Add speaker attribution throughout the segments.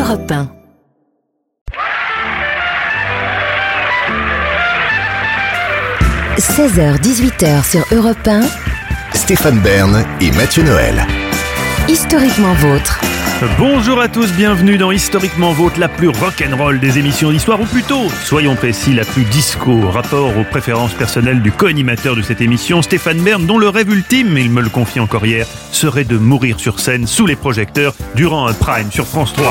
Speaker 1: Europe 1. « 16h-18h sur Europe 1.
Speaker 2: Stéphane Bern et Mathieu Noël.
Speaker 1: Historiquement vôtre.
Speaker 3: Bonjour à tous, bienvenue dans Historiquement Vôtre, la plus rock'n'roll des émissions d'histoire, ou plutôt, soyons précis, la plus disco, rapport aux préférences personnelles du co-animateur de cette émission, Stéphane Bern, dont le rêve ultime, il me le confie encore hier, serait de mourir sur scène sous les projecteurs durant un prime sur France 3.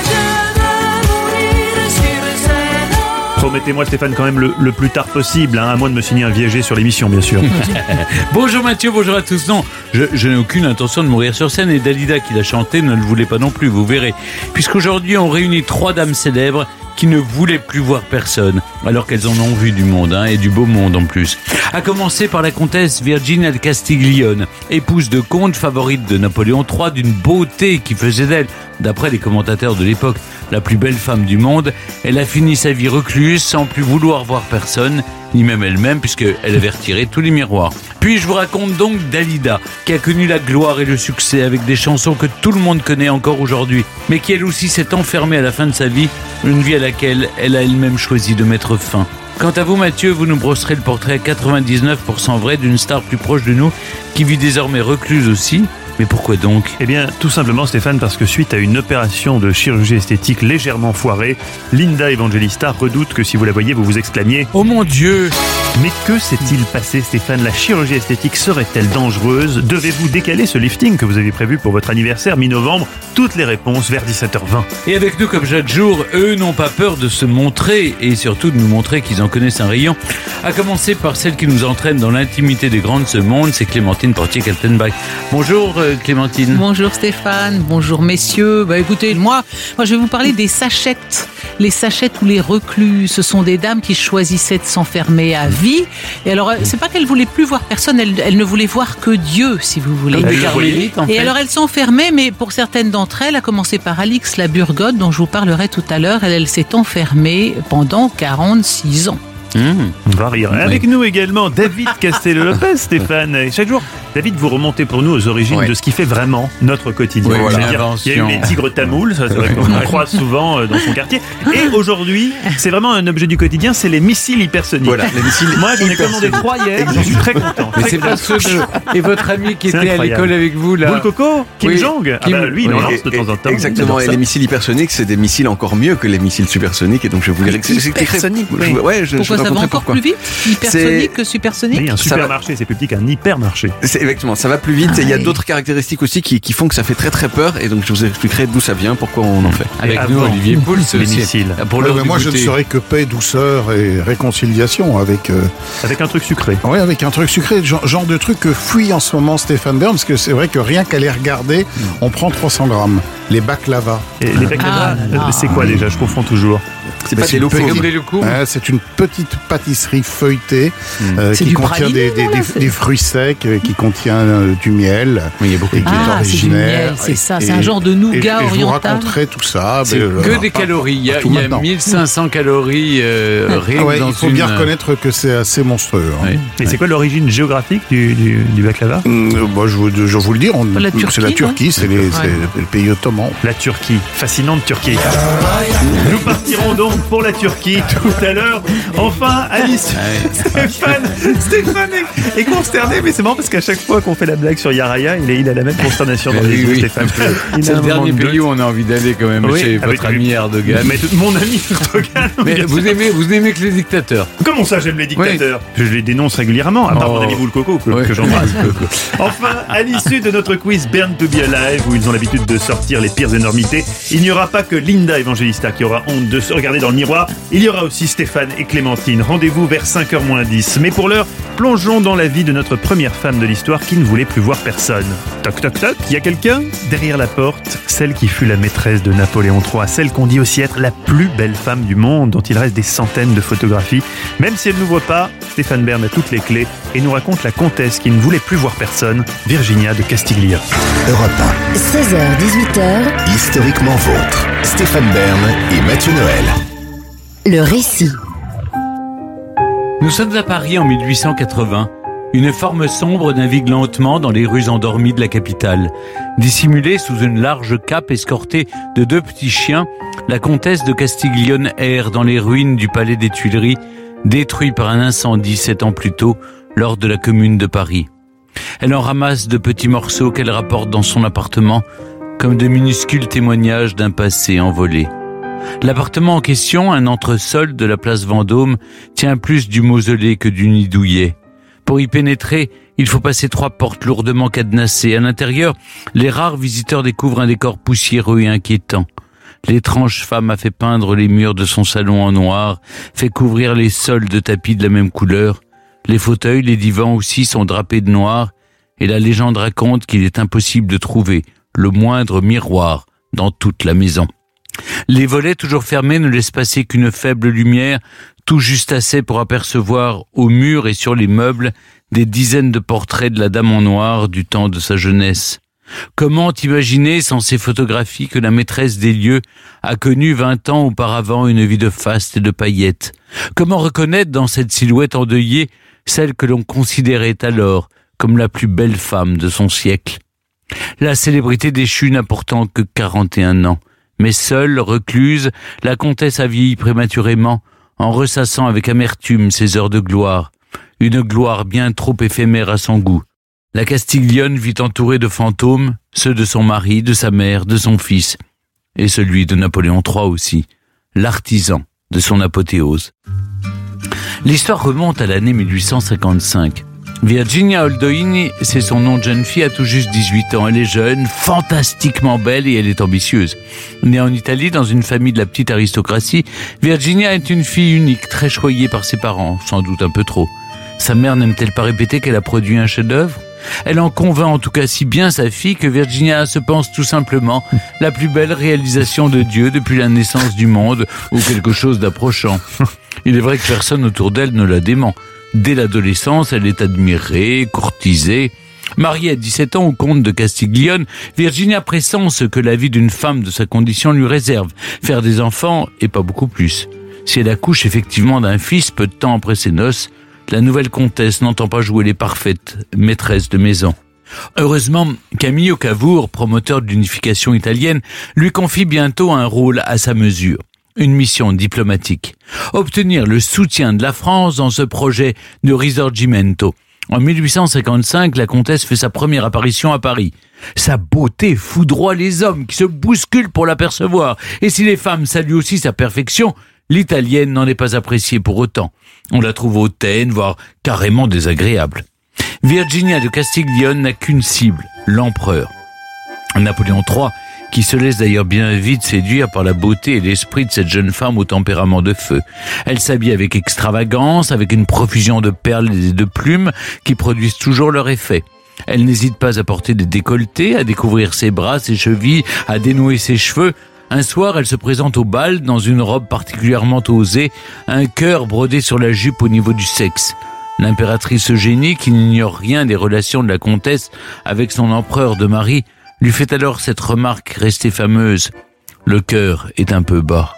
Speaker 3: Promettez-moi Stéphane quand même le plus tard possible, à moins de me signer un viager sur l'émission bien sûr.
Speaker 4: Bonjour Mathieu, bonjour à tous. Non, je n'ai aucune intention de mourir sur scène et Dalida qui l'a chanté ne le voulait pas non plus, vous verrez. Puisqu'aujourd'hui on réunit 3 dames célèbres qui ne voulaient plus voir personne, alors qu'elles en ont vu du monde, et du beau monde en plus. À commencer par la comtesse Virginia de Castiglione, épouse de comte, favorite de Napoléon III, d'une beauté qui faisait d'elle, d'après les commentateurs de l'époque, la plus belle femme du monde. Elle a fini sa vie recluse, sans plus vouloir voir personne, ni même elle-même, puisqu'elle avait retiré tous les miroirs. Puis je vous raconte donc Dalida, qui a connu la gloire et le succès avec des chansons que tout le monde connaît encore aujourd'hui, mais qui elle aussi s'est enfermée à la fin de sa vie, une vie à laquelle elle a elle-même choisi de mettre fin. Quant à vous Mathieu, vous nous brosserez le portrait à 99% vrai d'une star plus proche de nous, qui vit désormais recluse aussi. Mais pourquoi donc ?
Speaker 3: Eh bien, tout simplement Stéphane, parce que suite à une opération de chirurgie esthétique légèrement foirée, Linda Evangelista redoute que si vous la voyez, vous vous exclamiez «
Speaker 4: Oh mon Dieu !»
Speaker 3: Mais que s'est-il passé Stéphane ? La chirurgie esthétique serait-elle dangereuse ? Devez-vous décaler ce lifting que vous avez prévu pour votre anniversaire mi-novembre ? Toutes les réponses vers 17h20.
Speaker 4: Et avec nous comme chaque jour, eux n'ont pas peur de se montrer et surtout de nous montrer qu'ils en connaissent un rayon. À commencer par celle qui nous entraîne dans l'intimité des grands de ce monde, c'est Clémentine Portier-Kaltenbach. Bonjour Clémentine.
Speaker 5: Bonjour Stéphane, bonjour messieurs. Écoutez, moi je vais vous parler des sachettes. Les sachettes ou les reclus, ce sont des dames qui choisissaient de s'enfermer à vie. Et alors, c'est pas qu'elles voulaient plus voir personne, elles ne voulaient voir que Dieu, si vous voulez. Et alors, elles s'enfermaient, mais pour certaines d'entre elles, à commencer par Alix la Burgotte, dont je vous parlerai tout à l'heure, elle s'est enfermée pendant 46 ans.
Speaker 3: On va rire. Avec nous également David Castello-Lopez, Stéphane. Et chaque jour, David, vous remontez pour nous aux origines de ce qui fait vraiment notre quotidien.
Speaker 4: Oui, voilà.
Speaker 3: Il y a eu les tigres tamouls, ça, c'est vrai qu'on en croise souvent dans son quartier. Et aujourd'hui, c'est vraiment un objet du quotidien, c'est les missiles hypersoniques.
Speaker 2: Voilà, les missiles.
Speaker 3: Moi, j'en ai commandé 3 hier, j'en suis très content.
Speaker 4: Mais c'est pas ceux de... Et votre ami qui était à l'école avec vous là.
Speaker 3: Boule Coco, Kim Jong. Lui, il en lance de temps en temps.
Speaker 6: Exactement, et les missiles hypersoniques, c'est des missiles encore mieux que les missiles supersoniques, et donc je voulais
Speaker 5: Hypersoniques, oui. Pourquoi ça va encore plus vite ? Hypersonique que supersonique ?
Speaker 3: Oui, un supermarché, c'est plus petit qu'un hypermarché.
Speaker 6: Exactement, ça va plus vite, et il y a d'autres caractéristiques aussi qui font que ça fait très très peur, et donc je vous expliquerai d'où ça vient, pourquoi on en fait.
Speaker 4: Avec nous, Olivier Pouls,
Speaker 3: les missiles.
Speaker 7: Moi, je ne serais que paix, douceur et réconciliation avec
Speaker 3: un truc sucré.
Speaker 7: Oui, avec un truc sucré, genre de truc que fuit en ce moment Stéphane Bern, parce que c'est vrai que rien qu'à les regarder, on prend 300 grammes. Les baklava.
Speaker 3: Et les baklava, c'est quoi déjà ? Je confonds toujours.
Speaker 6: C'est pas des locaux.
Speaker 7: C'est une petite pâtisserie feuilletée qui contient des fruits secs, qui contient du miel,
Speaker 6: oui, il y a beaucoup
Speaker 7: et qui est originaire.
Speaker 5: C'est ça, c'est un genre de nougat oriental.
Speaker 7: Je vous raconterai tout ça.
Speaker 4: C'est que des calories. Il y a 1500 calories rien que dans
Speaker 7: il faut bien reconnaître que c'est assez monstrueux.
Speaker 3: Et c'est quoi l'origine géographique du baklava ?
Speaker 7: Je vous le dis, c'est la Turquie, c'est le pays ottoman.
Speaker 3: La Turquie, fascinante Turquie. Nous partirons donc pour la Turquie tout à l'heure. Enfin, Alice, Stéphane est consterné, mais c'est marrant parce qu'à chaque fois qu'on fait la blague sur Yaraya, il a la même consternation dans les yeux, Stéphane.
Speaker 4: C'est le dernier pays où on a envie d'aller quand même, chez votre ami Erdogan.
Speaker 3: Mais mon ami Erdogan.
Speaker 4: Mais vous aimez que les dictateurs.
Speaker 3: Comment ça, j'aime les dictateurs ? Je les dénonce régulièrement, à part mon ami Boule Coco, que j'embrasse. Enfin, à l'issue de notre quiz Burn to be Alive, où ils ont l'habitude de sortir les pires énormités, il n'y aura pas que Linda Evangelista qui aura honte de se regarder dans le miroir, il y aura aussi Stéphane et Clémentine. Rendez-vous vers 5h-10. Mais pour l'heure, plongeons dans la vie de notre première femme de l'histoire qui ne voulait plus voir personne. Toc toc toc, il y a quelqu'un ? Derrière la porte, celle qui fut la maîtresse de Napoléon III, celle qu'on dit aussi être la plus belle femme du monde, dont il reste des centaines de photographies. Même si elle n'ouvre pas, Stéphane Bern a toutes les clés et nous raconte la comtesse qui ne voulait plus voir personne, Virginia de Castiglione.
Speaker 2: Europe 1.
Speaker 1: 16h-18h.
Speaker 2: Historiquement vôtre. Stéphane Bern et Mathieu Noël.
Speaker 1: Le récit.
Speaker 4: Nous sommes à Paris en 1880. Une forme sombre navigue lentement dans les rues endormies de la capitale. Dissimulée sous une large cape escortée de 2 petits chiens, la comtesse de Castiglione erre dans les ruines du palais des Tuileries, détruit par un incendie 7 ans plus tôt lors de la Commune de Paris. Elle en ramasse de petits morceaux qu'elle rapporte dans son appartement, comme de minuscules témoignages d'un passé envolé. L'appartement en question, un entresol de la place Vendôme, tient plus du mausolée que du nid douillet. Pour y pénétrer, il faut passer 3 portes lourdement cadenassées. À l'intérieur, les rares visiteurs découvrent un décor poussiéreux et inquiétant. L'étrange femme a fait peindre les murs de son salon en noir, fait couvrir les sols de tapis de la même couleur. Les fauteuils, les divans aussi sont drapés de noir, et la légende raconte qu'il est impossible de trouver le moindre miroir dans toute la maison. Les volets toujours fermés ne laissent passer qu'une faible lumière, tout juste assez pour apercevoir au mur et sur les meubles des dizaines de portraits de la dame en noir du temps de sa jeunesse. Comment imaginer sans ces photographies que la maîtresse des lieux a connu 20 ans auparavant une vie de faste et de paillettes? Comment reconnaître dans cette silhouette endeuillée celle que l'on considérait alors comme la plus belle femme de son siècle? La célébrité déchue n'a pourtant que 41 ans. Mais seule, recluse, la comtesse a vieilli prématurément, en ressassant avec amertume ses heures de gloire. Une gloire bien trop éphémère à son goût. La Castiglione vit entourée de fantômes, ceux de son mari, de sa mère, de son fils, et celui de Napoléon III aussi, l'artisan de son apothéose. L'histoire remonte à l'année 1855. Virginia Oldoini, c'est son nom de jeune fille, a tout juste 18 ans. Elle est jeune, fantastiquement belle et elle est ambitieuse. Née en Italie, dans une famille de la petite aristocratie, Virginia est une fille unique, très choyée par ses parents, sans doute un peu trop. Sa mère n'aime-t-elle pas répéter qu'elle a produit un chef-d'œuvre? Elle en convainc en tout cas si bien sa fille que Virginia se pense tout simplement la plus belle réalisation de Dieu depuis la naissance du monde, ou quelque chose d'approchant. Il est vrai que personne autour d'elle ne la dément. Dès l'adolescence, elle est admirée, courtisée. Mariée à 17 ans au comte de Castiglione, Virginia pressent ce que la vie d'une femme de sa condition lui réserve, faire des enfants et pas beaucoup plus. Si elle accouche effectivement d'un fils peu de temps après ses noces, la nouvelle comtesse n'entend pas jouer les parfaites maîtresses de maison. Heureusement, Camillo Cavour, promoteur de l'unification italienne, lui confie bientôt un rôle à sa mesure. Une mission diplomatique. Obtenir le soutien de la France dans ce projet de Risorgimento. En 1855, la comtesse fait sa première apparition à Paris. Sa beauté foudroie les hommes qui se bousculent pour l'apercevoir. Et si les femmes saluent aussi sa perfection, l'italienne n'en est pas appréciée pour autant. On la trouve hautaine, voire carrément désagréable. Virginia de Castiglione n'a qu'une cible, l'empereur. Napoléon III, qui se laisse d'ailleurs bien vite séduire par la beauté et l'esprit de cette jeune femme au tempérament de feu. Elle s'habille avec extravagance, avec une profusion de perles et de plumes qui produisent toujours leur effet. Elle n'hésite pas à porter des décolletés, à découvrir ses bras, ses chevilles, à dénouer ses cheveux. Un soir, elle se présente au bal dans une robe particulièrement osée, un cœur brodé sur la jupe au niveau du sexe. L'impératrice Eugénie, qui n'ignore rien des relations de la comtesse avec son empereur de mari, lui fait alors cette remarque restée fameuse. Le cœur est un peu bas.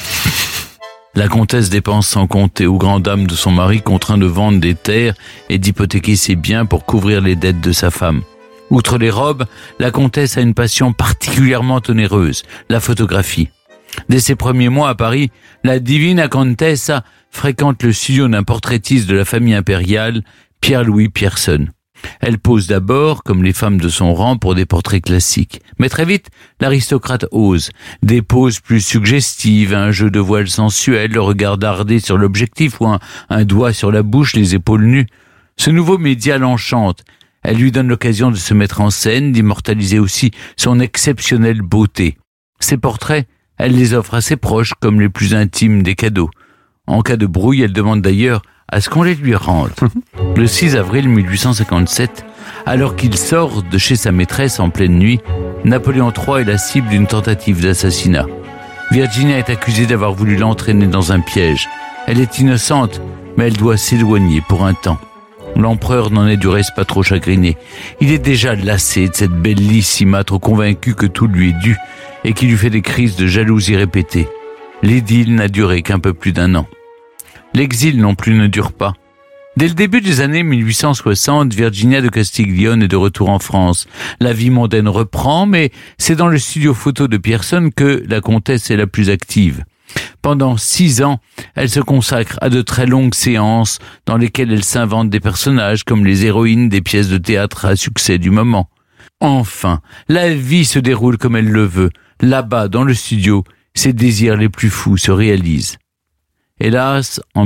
Speaker 4: La comtesse dépense sans compter aux grandes dames de son mari, contraint de vendre des terres et d'hypothéquer ses biens pour couvrir les dettes de sa femme. Outre les robes, la comtesse a une passion particulièrement onéreuse, la photographie. Dès ses premiers mois à Paris, la Divina Contessa fréquente le studio d'un portraitiste de la famille impériale, Pierre-Louis Pierson. Elle pose d'abord, comme les femmes de son rang, pour des portraits classiques. Mais très vite, l'aristocrate ose. Des poses plus suggestives, un jeu de voile sensuel, le regard dardé sur l'objectif ou un doigt sur la bouche, les épaules nues. Ce nouveau média l'enchante. Elle lui donne l'occasion de se mettre en scène, d'immortaliser aussi son exceptionnelle beauté. Ses portraits, elle les offre à ses proches comme les plus intimes des cadeaux. En cas de brouille, elle demande d'ailleurs à ce qu'on les lui rende. Le 6 avril 1857, alors qu'il sort de chez sa maîtresse en pleine nuit, Napoléon III est la cible d'une tentative d'assassinat. Virginia est accusée d'avoir voulu l'entraîner dans un piège. Elle est innocente, mais elle doit s'éloigner pour un temps. L'empereur n'en est du reste pas trop chagriné. Il est déjà lassé de cette bellissima trop convaincu que tout lui est dû et qui lui fait des crises de jalousie répétées. L'idylle n'a duré qu'un peu plus d'1 an. L'exil non plus ne dure pas. Dès le début des années 1860, Virginia de Castiglione est de retour en France. La vie mondaine reprend, mais c'est dans le studio photo de Pierson que la comtesse est la plus active. Pendant 6 ans, elle se consacre à de très longues séances dans lesquelles elle s'invente des personnages comme les héroïnes des pièces de théâtre à succès du moment. Enfin, la vie se déroule comme elle le veut. Là-bas, dans le studio, ses désirs les plus fous se réalisent. Hélas, en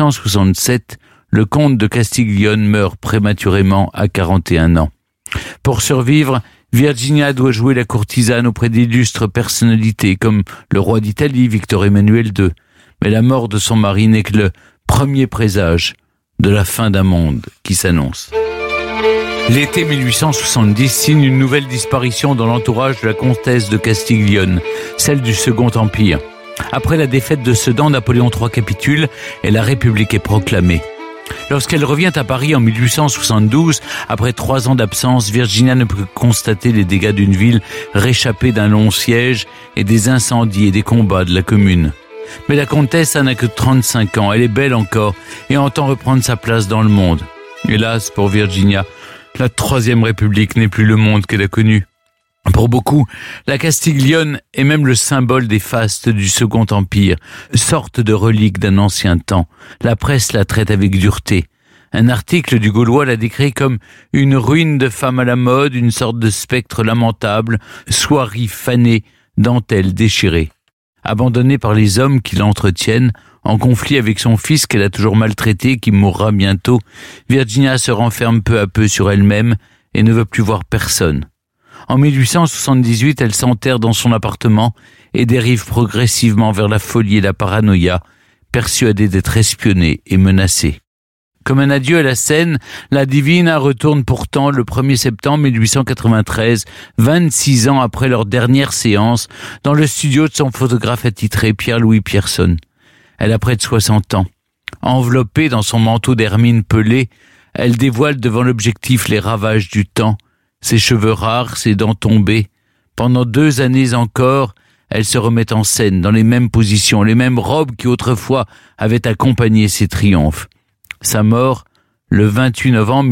Speaker 4: 1867, le comte de Castiglione meurt prématurément à 41 ans. Pour survivre, Virginia doit jouer la courtisane auprès d'illustres personnalités comme le roi d'Italie, Victor Emmanuel II. Mais la mort de son mari n'est que le premier présage de la fin d'un monde qui s'annonce. L'été 1870 signe une nouvelle disparition dans l'entourage de la comtesse de Castiglione, celle du Second Empire. Après la défaite de Sedan, Napoléon III capitule et la République est proclamée. Lorsqu'elle revient à Paris en 1872, après 3 ans d'absence, Virginia ne peut constater les dégâts d'une ville réchappée d'un long siège et des incendies et des combats de la commune. Mais la comtesse n'a que 35 ans, elle est belle encore et entend reprendre sa place dans le monde. Hélas, pour Virginia, la Troisième République n'est plus le monde qu'elle a connu. Pour beaucoup, la Castiglione est même le symbole des fastes du Second Empire, sorte de relique d'un ancien temps. La presse la traite avec dureté. Un article du Gaulois la décrit comme une ruine de femme à la mode, une sorte de spectre lamentable, soierie fanée, dentelle déchirée. Abandonnée par les hommes qui l'entretiennent, en conflit avec son fils qu'elle a toujours maltraité, qui mourra bientôt, Virginia se renferme peu à peu sur elle-même et ne veut plus voir personne. En 1878, elle s'enterre dans son appartement et dérive progressivement vers la folie et la paranoïa, persuadée d'être espionnée et menacée. Comme un adieu à la scène, la Divina retourne pourtant le 1er septembre 1893, 26 ans après leur dernière séance, dans le studio de son photographe attitré Pierre-Louis Pierson. Elle a près de 60 ans. Enveloppée dans son manteau d'hermine pelée, elle dévoile devant l'objectif les ravages du temps, ses cheveux rares, ses dents tombées. Pendant 2 années encore, elle se remet en scène dans les mêmes positions, les mêmes robes qui autrefois avaient accompagné ses triomphes. Sa mort, le 28 novembre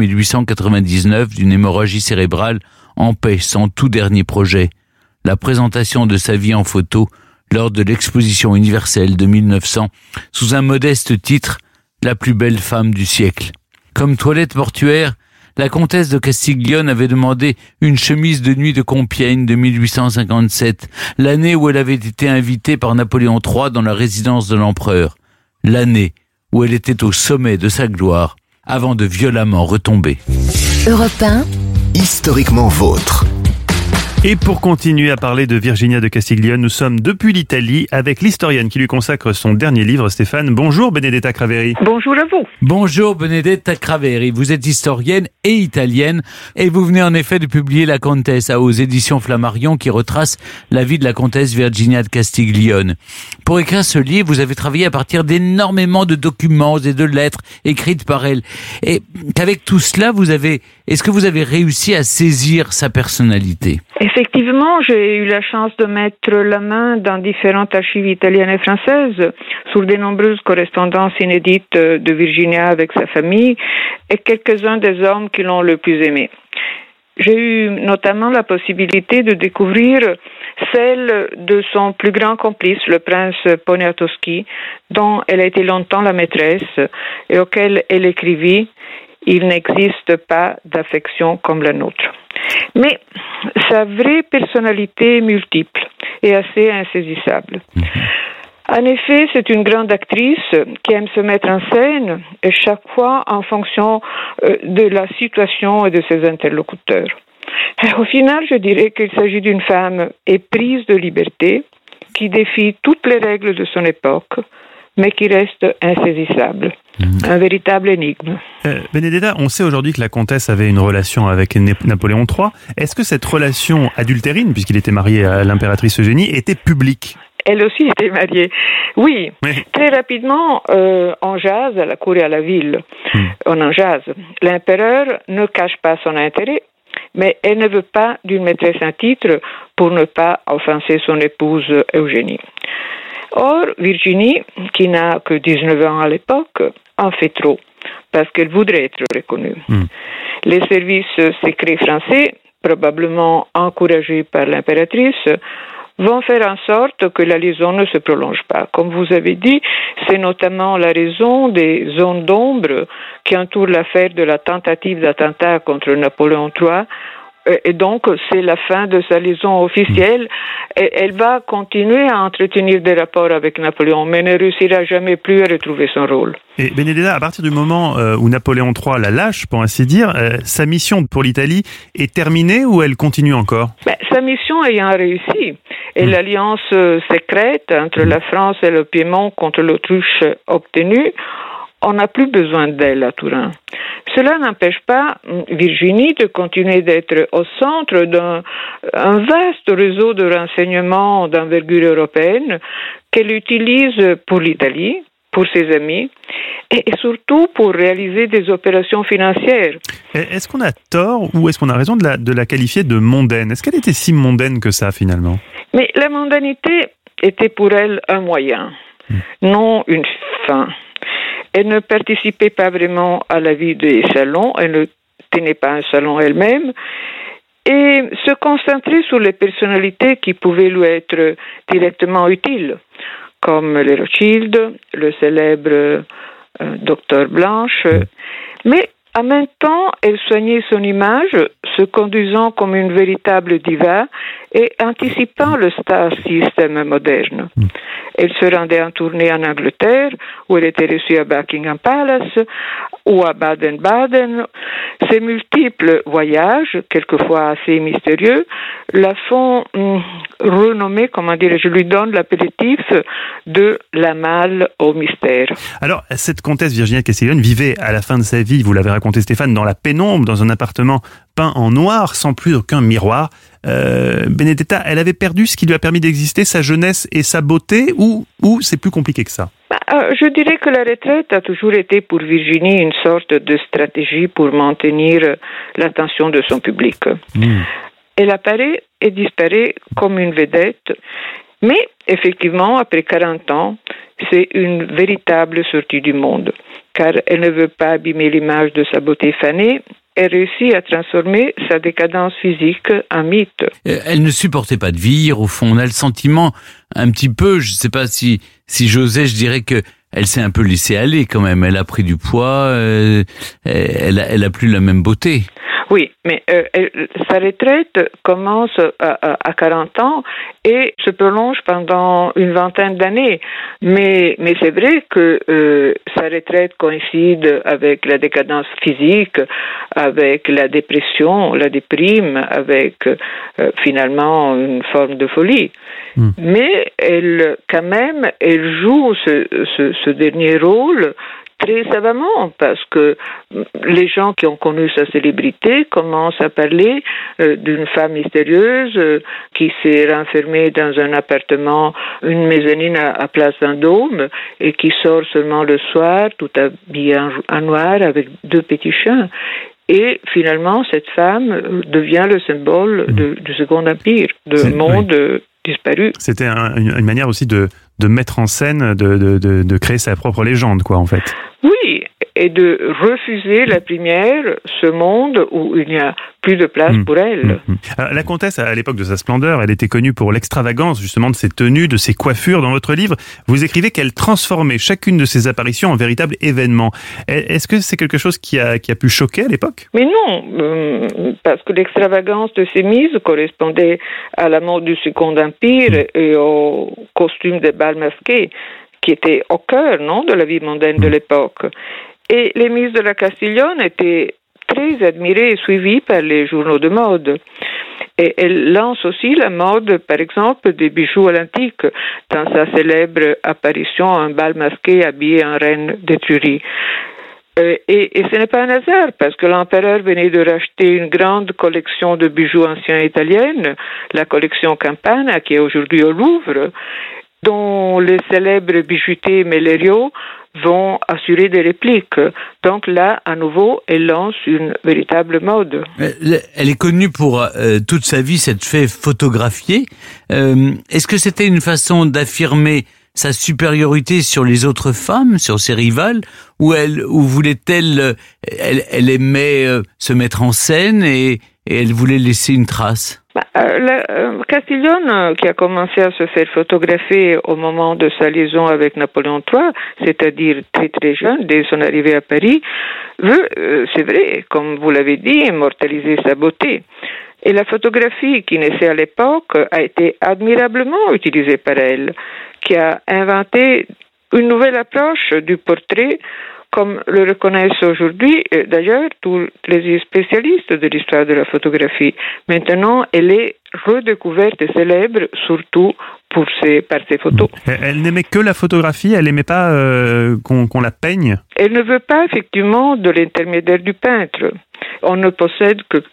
Speaker 4: 1899, d'une hémorragie cérébrale, empêche son tout dernier projet, la présentation de sa vie en photo lors de l'exposition universelle de 1900, sous un modeste titre « La plus belle femme du siècle ». Comme toilette mortuaire, la comtesse de Castiglione avait demandé une chemise de nuit de Compiègne de 1857, l'année où elle avait été invitée par Napoléon III dans la résidence de l'empereur, l'année où elle était au sommet de sa gloire, avant de violemment retomber.
Speaker 1: Europe 1,
Speaker 2: historiquement vôtre.
Speaker 3: Et pour continuer à parler de Virginia de Castiglione, nous sommes depuis l'Italie avec l'historienne qui lui consacre son dernier livre, Stéphane. Bonjour Benedetta Craveri.
Speaker 8: Bonjour à vous.
Speaker 4: Bonjour Benedetta Craveri, vous êtes historienne et italienne et vous venez en effet de publier La Comtesse aux éditions Flammarion qui retrace la vie de la comtesse Virginia de Castiglione. Pour écrire ce livre, vous avez travaillé à partir d'énormément de documents et de lettres écrites par elle. Et qu'avec tout cela, est-ce que vous avez réussi à saisir sa personnalité ?
Speaker 8: Effectivement, j'ai eu la chance de mettre la main dans différentes archives italiennes et françaises sur de nombreuses correspondances inédites de Virginia avec sa famille et quelques-uns des hommes qui l'ont le plus aimé. J'ai eu notamment la possibilité de découvrir celle de son plus grand complice, le prince Poniatowski, dont elle a été longtemps la maîtresse et auquel elle écrivit « Il n'existe pas d'affection comme la nôtre ». Mais sa vraie personnalité est multiple et assez insaisissable. En effet, c'est une grande actrice qui aime se mettre en scène et chaque fois en fonction de la situation et de ses interlocuteurs. Et au final, je dirais qu'il s'agit d'une femme éprise de liberté qui défie toutes les règles de son époque, mais qui reste insaisissable. Un véritable énigme.
Speaker 3: Benedetta, on sait aujourd'hui que la comtesse avait une relation avec Napoléon III. Est-ce que cette relation adultérine, puisqu'il était marié à l'impératrice Eugénie, était publique ?
Speaker 8: Elle aussi était mariée. Oui, très rapidement, on jase à la cour et à la ville. On en jase. L'empereur ne cache pas son intérêt, mais elle ne veut pas d'une maîtresse en titre pour ne pas offenser son épouse Eugénie. Or, Virginie, qui n'a que 19 ans à l'époque, en fait trop. parce qu'elle voudrait être reconnue. Les services secrets français, probablement encouragés par l'impératrice, vont faire en sorte que la liaison ne se prolonge pas. Comme vous avez dit, c'est notamment la raison des zones d'ombre qui entourent l'affaire de la tentative d'attentat contre Napoléon III. Et donc, c'est la fin de sa liaison officielle. Et elle va continuer à entretenir des rapports avec Napoléon, mais ne réussira jamais plus à retrouver son rôle.
Speaker 3: Et Benedetta, à partir du moment où Napoléon III la lâche, pour ainsi dire, sa mission pour l'Italie est terminée ou elle continue encore ?
Speaker 8: Sa mission ayant réussi, et l'alliance secrète entre la France et le Piémont contre l'Autriche obtenue, on n'a plus besoin d'elle à Turin. Cela n'empêche pas Virginie de continuer d'être au centre d'un vaste réseau de renseignements d'envergure européenne qu'elle utilise pour l'Italie, pour ses amis, et surtout pour réaliser des opérations financières.
Speaker 3: Est-ce qu'on a tort ou est-ce qu'on a raison de la qualifier de mondaine ? Est-ce qu'elle était si mondaine que ça, finalement ?
Speaker 8: Mais la mondanité était pour elle un moyen, non une fin. Elle ne participait pas vraiment à la vie des salons, elle ne tenait pas un salon elle-même, et se concentrer sur les personnalités qui pouvaient lui être directement utiles, comme les Rothschild, le célèbre docteur Blanche, mais en même temps, elle soignait son image, se conduisant comme une véritable diva et anticipant le star system moderne. Elle se rendait en tournée en Angleterre, où elle était reçue à Buckingham Palace, ou à Baden-Baden. Ces multiples voyages, quelquefois assez mystérieux, la font renommer, je lui donne l'appellation de la malle au mystère.
Speaker 3: Alors, cette comtesse Virginia Castiglione vivait à la fin de sa vie, vous l'avez raconté Stéphane, dans la pénombre, dans un appartement peint en noir, sans plus aucun miroir. Benedetta, elle avait perdu ce qui lui a permis d'exister, sa jeunesse et sa beauté, ou c'est plus compliqué que ça ?
Speaker 8: Je dirais que la retraite a toujours été pour Virginie une sorte de stratégie pour maintenir l'attention de son public. Elle apparaît et disparaît comme une vedette, mais effectivement, après 40 ans, c'est une véritable sortie du monde, car elle ne veut pas abîmer l'image de sa beauté fanée. Elle réussit à transformer sa décadence physique en mythe.
Speaker 4: Elle ne supportait pas de vieillir, au fond. On a le sentiment, un petit peu, je ne sais pas si j'osais, je dirais que elle s'est un peu laissée aller quand même. Elle a pris du poids, elle a plus la même beauté.
Speaker 8: Oui, mais sa retraite commence à 40 ans et se prolonge pendant une vingtaine d'années. Mais c'est vrai que sa retraite coïncide avec la décadence physique, avec la dépression, la déprime, avec finalement une forme de folie. Mais elle joue ce dernier rôle très savamment, parce que les gens qui ont connu sa célébrité commencent à parler d'une femme mystérieuse qui s'est renfermée dans un appartement, une mezzanine à Place Vendôme, et qui sort seulement le soir, tout habillée en noir, avec 2 petits chiens. Et finalement, cette femme devient le symbole du Second Empire, du monde disparu.
Speaker 3: C'était une manière aussi de mettre en scène, de créer sa propre légende, quoi, en fait.
Speaker 8: Oui, et de refuser la première, ce monde où il n'y a plus de place pour elle.
Speaker 3: Alors, la comtesse, à l'époque de sa splendeur, elle était connue pour l'extravagance, justement, de ses tenues, de ses coiffures. Dans votre livre, vous écrivez qu'elle transformait chacune de ses apparitions en véritable événement. Est-ce que c'est quelque chose qui a pu choquer à l'époque ?
Speaker 8: Mais non, parce que l'extravagance de ses mises correspondait à la mode du Second Empire et au costume des bals masqués, qui était au cœur, de la vie mondaine de l'époque. Et les mises de la Castiglione étaient très admirées et suivies par les journaux de mode. Et elle lance aussi la mode, par exemple, des bijoux à l'antique, dans sa célèbre apparition à un bal masqué habillé en reine d'Étrurie. Et ce n'est pas un hasard, parce que l'empereur venait de racheter une grande collection de bijoux anciens italiennes, la collection Campana, qui est aujourd'hui au Louvre, dont les célèbres bijoutiers Mellerio vont assurer des répliques. Donc là, à nouveau, elle lance une véritable mode.
Speaker 4: Elle est connue pour toute sa vie, cette fait photographier. Est-ce que c'était une façon d'affirmer sa supériorité sur les autres femmes, sur ses rivales, ou voulait-elle, elle aimait se mettre en scène et elle voulait laisser une trace?
Speaker 8: Castiglione, qui a commencé à se faire photographier au moment de sa liaison avec Napoléon III, c'est-à-dire très très jeune, dès son arrivée à Paris, veut, c'est vrai, comme vous l'avez dit, immortaliser sa beauté. Et la photographie qui naissait à l'époque a été admirablement utilisée par elle, qui a inventé une nouvelle approche du portrait, comme le reconnaissent aujourd'hui, d'ailleurs, tous les spécialistes de l'histoire de la photographie. Maintenant, elle est redécouverte et célèbre, surtout par ses photos.
Speaker 3: Elle n'aimait que la photographie, elle n'aimait pas qu'on la peigne? Elle
Speaker 8: ne veut pas, effectivement, de l'intermédiaire du peintre. On ne possède que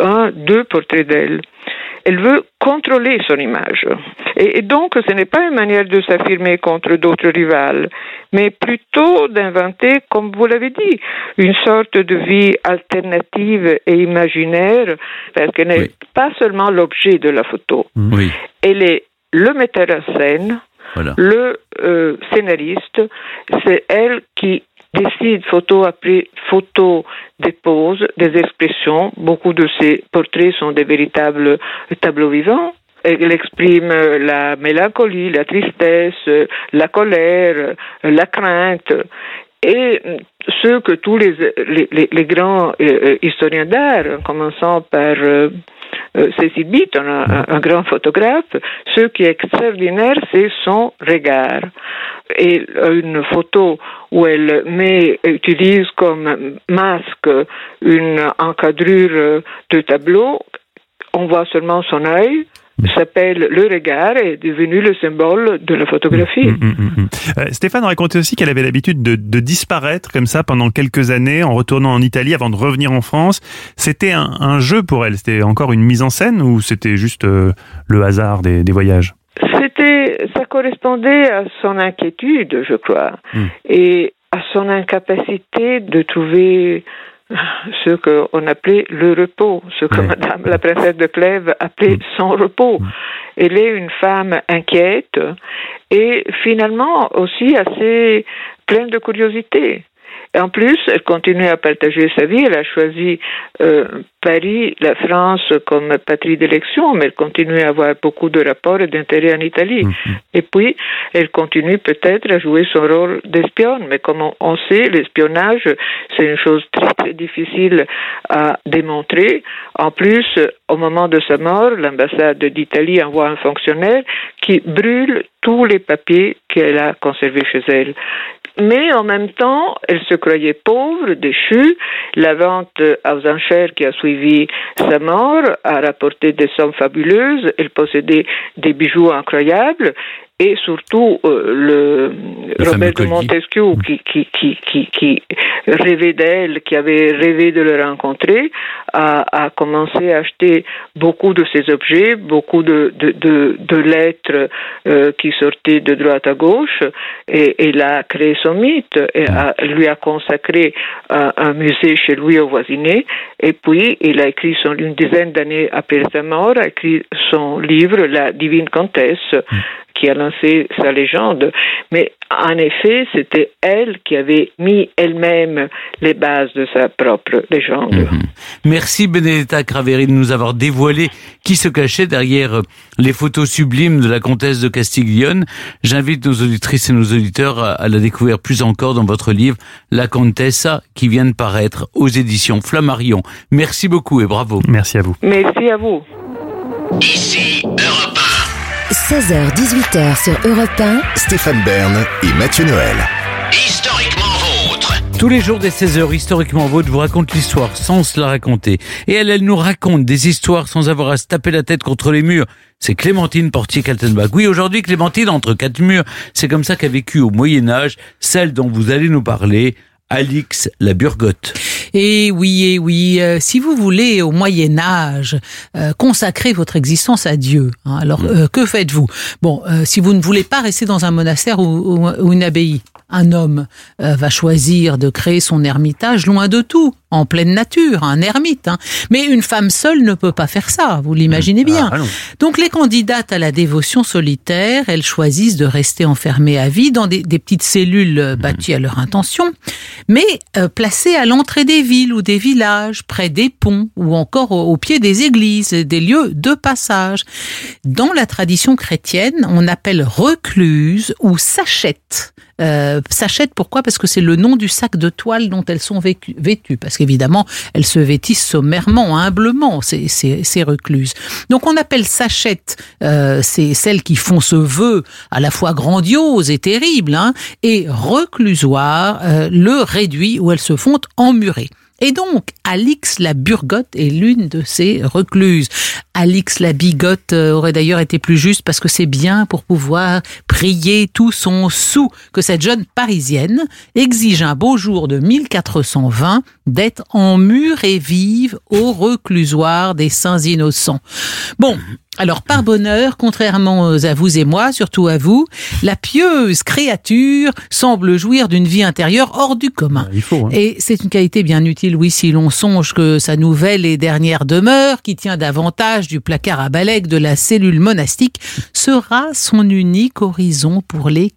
Speaker 8: 2 portraits d'elle. Elle veut contrôler son image. Et donc, ce n'est pas une manière de s'affirmer contre d'autres rivales, mais plutôt d'inventer, comme vous l'avez dit, une sorte de vie alternative et imaginaire, parce qu'elle n'est pas seulement l'objet de la photo.
Speaker 4: Oui.
Speaker 8: Elle est le metteur en scène, le scénariste, c'est elle qui décide photo après photo des poses, des expressions. Beaucoup de ces portraits sont des véritables tableaux vivants. Elle exprime la mélancolie, la tristesse, la colère, la crainte. Et ce que tous les grands historiens d'art, en commençant par Cecil Beaton, un grand photographe, ce qui est extraordinaire, c'est son regard. Et une photo où elle utilise comme masque une encadrure de tableau, on voit seulement son œil, s'appelle le regard, et est devenu le symbole de la photographie.
Speaker 3: Stéphane racontait aussi qu'elle avait l'habitude de disparaître comme ça pendant quelques années en retournant en Italie avant de revenir en France. C'était un jeu pour elle, c'était encore une mise en scène ou c'était juste le hasard des voyages?
Speaker 8: Ça correspondait à son inquiétude, je crois, et à son incapacité de trouver ce qu'on appelait le repos, ce que Madame la princesse de Clèves appelait son repos. Elle est une femme inquiète et finalement aussi assez pleine de curiosité. Et en plus, elle continue à partager sa vie. Elle a choisi Paris, la France, comme patrie d'élection, mais elle continue à avoir beaucoup de rapports et d'intérêts en Italie. Et puis, elle continue peut-être à jouer son rôle d'espionne. Mais comme on sait, l'espionnage, c'est une chose très, très difficile à démontrer. En plus, au moment de sa mort, l'ambassade d'Italie envoie un fonctionnaire qui brûle tous les papiers qu'elle a conservés chez elle. Mais en même temps, elle se croyait pauvre, déchue. La vente aux enchères qui a suivi sa mort a rapporté des sommes fabuleuses. Elle possédait des bijoux incroyables. Et surtout, Robert de Montesquieu, qui rêvait d'elle, qui avait rêvé de le rencontrer, a commencé à acheter beaucoup de ses objets, beaucoup de lettres qui sortaient de droite à gauche, et il a créé son mythe, et lui a consacré un musée chez lui au Voisinet, et puis il a écrit une dizaine d'années après sa mort, a écrit son livre, La Divine Comtesse, qui a lancé sa légende. Mais en effet, c'était elle qui avait mis elle-même les bases de sa propre légende.
Speaker 4: Merci Benedetta Craveri de nous avoir dévoilé qui se cachait derrière les photos sublimes de la comtesse de Castiglione. J'invite nos auditrices et nos auditeurs à la découvrir plus encore dans votre livre La Contessa, qui vient de paraître aux éditions Flammarion. Merci beaucoup et bravo.
Speaker 3: Merci à vous.
Speaker 8: Merci à vous.
Speaker 2: Ici Europe 1.
Speaker 1: 16h-18h sur Europe 1.
Speaker 2: Stéphane Bern et Mathieu Noël.
Speaker 9: Historiquement vôtre.
Speaker 4: Tous les jours des 16h, Historiquement Vôtre vous raconte l'histoire sans se la raconter. Et elle nous raconte des histoires sans avoir à se taper la tête contre les murs. C'est Clémentine Portier-Kaltenbach. Oui, aujourd'hui, Clémentine, entre 4 murs, c'est comme ça qu'a vécu au Moyen-Âge celle dont vous allez nous parler, Alix la Burgotte.
Speaker 5: Et oui, si vous voulez au Moyen-Âge consacrer votre existence à Dieu, hein, alors que faites-vous? Bon, si vous ne voulez pas rester dans un monastère ou une abbaye, un homme va choisir de créer son ermitage loin de tout, en pleine nature, un ermite. Mais une femme seule ne peut pas faire ça, vous l'imaginez bien. Donc les candidates à la dévotion solitaire, elles choisissent de rester enfermées à vie dans des petites cellules bâties à leur intention, mais placées à l'entrée des villes ou des villages, près des ponts ou encore au pied des églises, des lieux de passage. Dans la tradition chrétienne, on appelle recluses ou sachettes. Sachettes, pourquoi ? Parce que c'est le nom du sac de toile dont elles sont vêtues. Parce qu'évidemment, elles se vêtissent sommairement, humblement, ces recluses. Donc on appelle sachettes, c'est celles qui font ce vœu à la fois grandiose et terrible, et reclusoire, le réduit où elles se font emmurer. Et donc, Alix la Burgotte est l'une de ces recluses. Alix la Bigotte aurait d'ailleurs été plus juste parce que c'est bien pour pouvoir prier tout son sou que cette jeune Parisienne exige un beau jour de 1420 d'être emmurée vive au reclusoire des Saints Innocents. Bon, alors par bonheur, contrairement à vous et moi, surtout à vous, la pieuse créature semble jouir d'une vie intérieure hors du commun.
Speaker 3: Il faut,
Speaker 5: Et c'est une qualité bien utile, oui, si l'on songe que sa nouvelle et dernière demeure, qui tient davantage du placard à balai que de la cellule monastique, sera son unique horizon pour les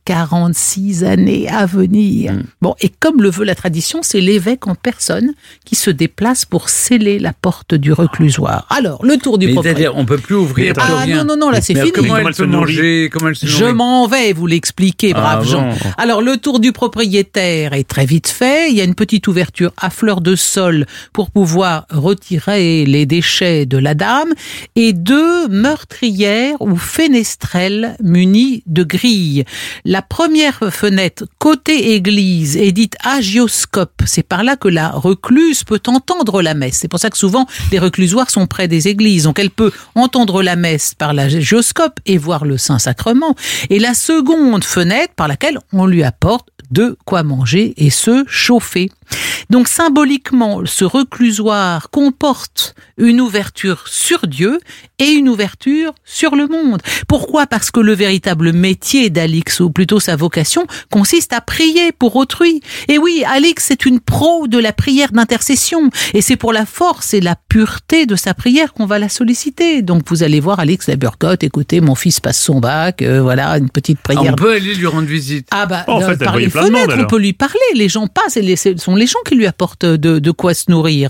Speaker 5: 46 années à venir. Bon, et comme le veut la tradition, c'est l'évêque en personne qui se déplace pour sceller la porte du reclusoire. Alors, le tour du propriétaire.
Speaker 4: C'est-à-dire, on peut plus ouvrir.
Speaker 5: Non, là c'est fini.
Speaker 4: Comment elle peut manger ?
Speaker 5: Je m'en vais vous l'expliquer, braves gens. Alors, le tour du propriétaire est très vite fait. Il y a une petite ouverture à fleur de sol pour pouvoir retirer les déchets de la dame et 2 meurtrières ou fenestrelles munies de grilles. La première fenêtre côté église est dite agioscope. C'est par là que la recluse peut entendre la messe. C'est pour ça que souvent les reclusoires sont près des églises. Donc elle peut entendre la messe par l'agioscope et voir le Saint-Sacrement. Et la seconde fenêtre par laquelle on lui apporte de quoi manger et se chauffer. Donc symboliquement, ce reclusoire comporte une ouverture sur Dieu et une ouverture sur le monde. Pourquoi ? Parce que le véritable métier d'Alix, ou plutôt sa vocation, consiste à prier pour autrui. Et oui, Alix est une pro de la prière d'intercession. Et c'est pour la force et la pureté de sa prière qu'on va la solliciter. Donc vous allez voir Alix la Burgotte, écoutez, mon fils passe son bac, voilà, une petite prière.
Speaker 4: On peut aller lui rendre visite.
Speaker 3: En fait,
Speaker 5: par les fenêtres, on peut lui parler. Les gens passent et ce sont les gens qui lui apportent de quoi se nourrir.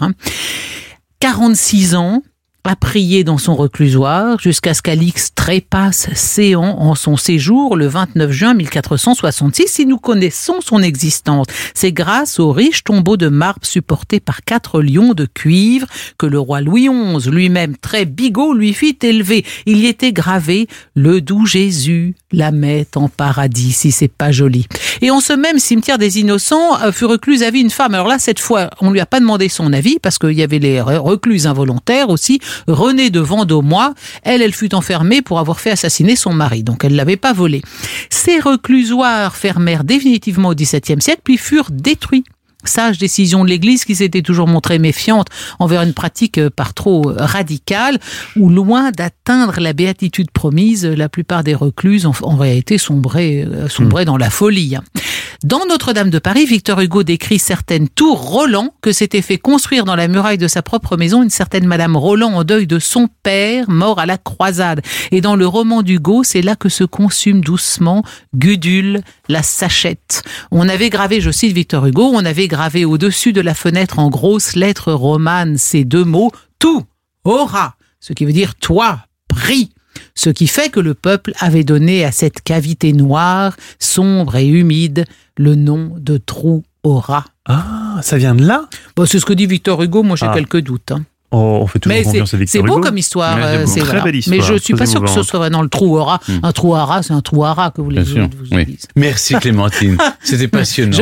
Speaker 5: 46 ans à prier dans son reclusoire jusqu'à ce qu'Alix trépasse séant en son séjour le 29 juin 1466. Si nous connaissons son existence, c'est grâce au riche tombeau de marbre supporté par 4 lions de cuivre que le roi Louis XI, lui-même très bigot, lui fit élever. Il y était gravé « Le doux Jésus la met en paradis », si c'est pas joli. Et en ce même cimetière des Innocents fut recluse à vie une femme. Alors là, cette fois, on lui a pas demandé son avis parce qu'il y avait les recluses involontaires aussi. Renée de Vendômois, elle fut enfermée pour avoir fait assassiner son mari, donc elle l'avait pas volé. Ces reclusoires fermèrent définitivement au XVIIe siècle, puis furent détruits. Sage décision de l'Église qui s'était toujours montrée méfiante envers une pratique par trop radicale, où loin d'atteindre la béatitude promise, la plupart des recluses en réalité sombraient dans la folie. Dans Notre-Dame de Paris, Victor Hugo décrit certaines tours Roland que s'était fait construire dans la muraille de sa propre maison une certaine Madame Roland en deuil de son père, mort à la croisade. Et dans le roman d'Hugo, c'est là que se consume doucement Gudule, la sachette. On avait gravé, je cite Victor Hugo, on avait gravé au-dessus de la fenêtre en grosses lettres romanes ces 2 mots, tout aura, ce qui veut dire toi, prie. Ce qui fait que le peuple avait donné à cette cavité noire, sombre et humide, le nom de trou au rat.
Speaker 10: Ah, ça vient de là ?
Speaker 5: Bon, c'est ce que dit Victor Hugo, moi j'ai quelques doutes.
Speaker 3: Oh, on fait toujours confiance à Victor Hugo.
Speaker 5: C'est beau comme histoire.
Speaker 3: C'est très belle histoire.
Speaker 5: Mais je ne suis pas sûr que ce soit vraiment le trou au rat. Un trou à rat, c'est un trou à rat que vous voulez vous dise.
Speaker 4: Merci Clémentine, c'était passionnant.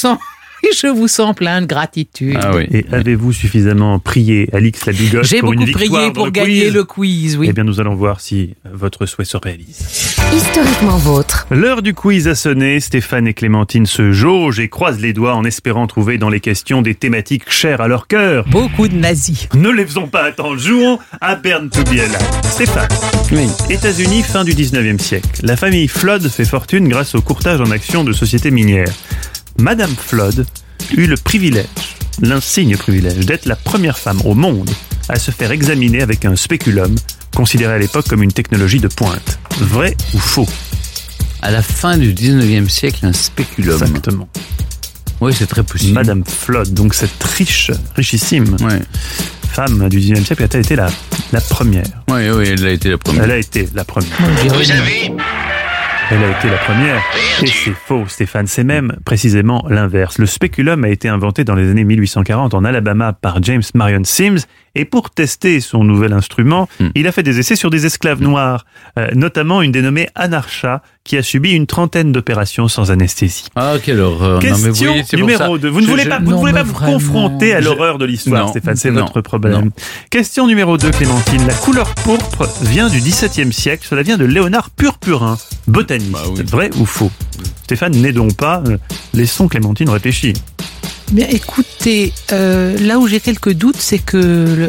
Speaker 5: Je vous sens plein de gratitude.
Speaker 3: Ah oui. Et avez-vous suffisamment prié Alix la Bigotte
Speaker 5: pour une victoire? J'ai beaucoup prié pour gagner le quiz, oui.
Speaker 3: Eh bien, nous allons voir si votre souhait se réalise.
Speaker 1: Historiquement vôtre.
Speaker 3: L'heure du quiz a sonné. Stéphane et Clémentine se jaugent et croisent les doigts en espérant trouver dans les questions des thématiques chères à leur cœur.
Speaker 5: Beaucoup de nazis.
Speaker 3: Ne les faisons pas attendre. Jouons à Burn to be Alive. Stéphane.
Speaker 6: Oui.
Speaker 3: États-Unis, fin du 19e siècle. La famille Flood fait fortune grâce au courtage en actions de sociétés minières. Madame Flood eut le privilège l'insigne privilège d'être la première femme au monde à se faire examiner avec un spéculum, considéré à l'époque comme une technologie de pointe. Vrai ou faux?
Speaker 4: À la fin du 19e siècle, un spéculum.
Speaker 3: Exactement.
Speaker 4: Oui, c'est très possible.
Speaker 3: Madame Flood, donc cette richissime femme du 19e siècle, a-t-elle été la première?
Speaker 4: Oui, elle a été la première.
Speaker 3: Elle a été la première.
Speaker 9: Vous avez
Speaker 3: Elle a été la première. Et c'est faux, Stéphane. C'est même précisément l'inverse. Le spéculum a été inventé dans les années 1840 en Alabama par James Marion Sims. Et pour tester son nouvel instrument, il a fait des essais sur des esclaves noirs, notamment une dénommée Anarcha, qui a subi une trentaine d'opérations sans anesthésie.
Speaker 4: Ah, quelle horreur.
Speaker 3: Question numéro 2. Vous ne voulez pas vous confronter à l'horreur de l'histoire, Stéphane, c'est votre problème. Question numéro 2, Clémentine. La couleur pourpre vient du XVIIe siècle, cela vient de Léonard Purpurin, botaniste. Vrai ou faux? Stéphane, n'aidons pas, laissons Clémentine réfléchir.
Speaker 5: Bien, écoutez, là où j'ai quelques doutes, c'est que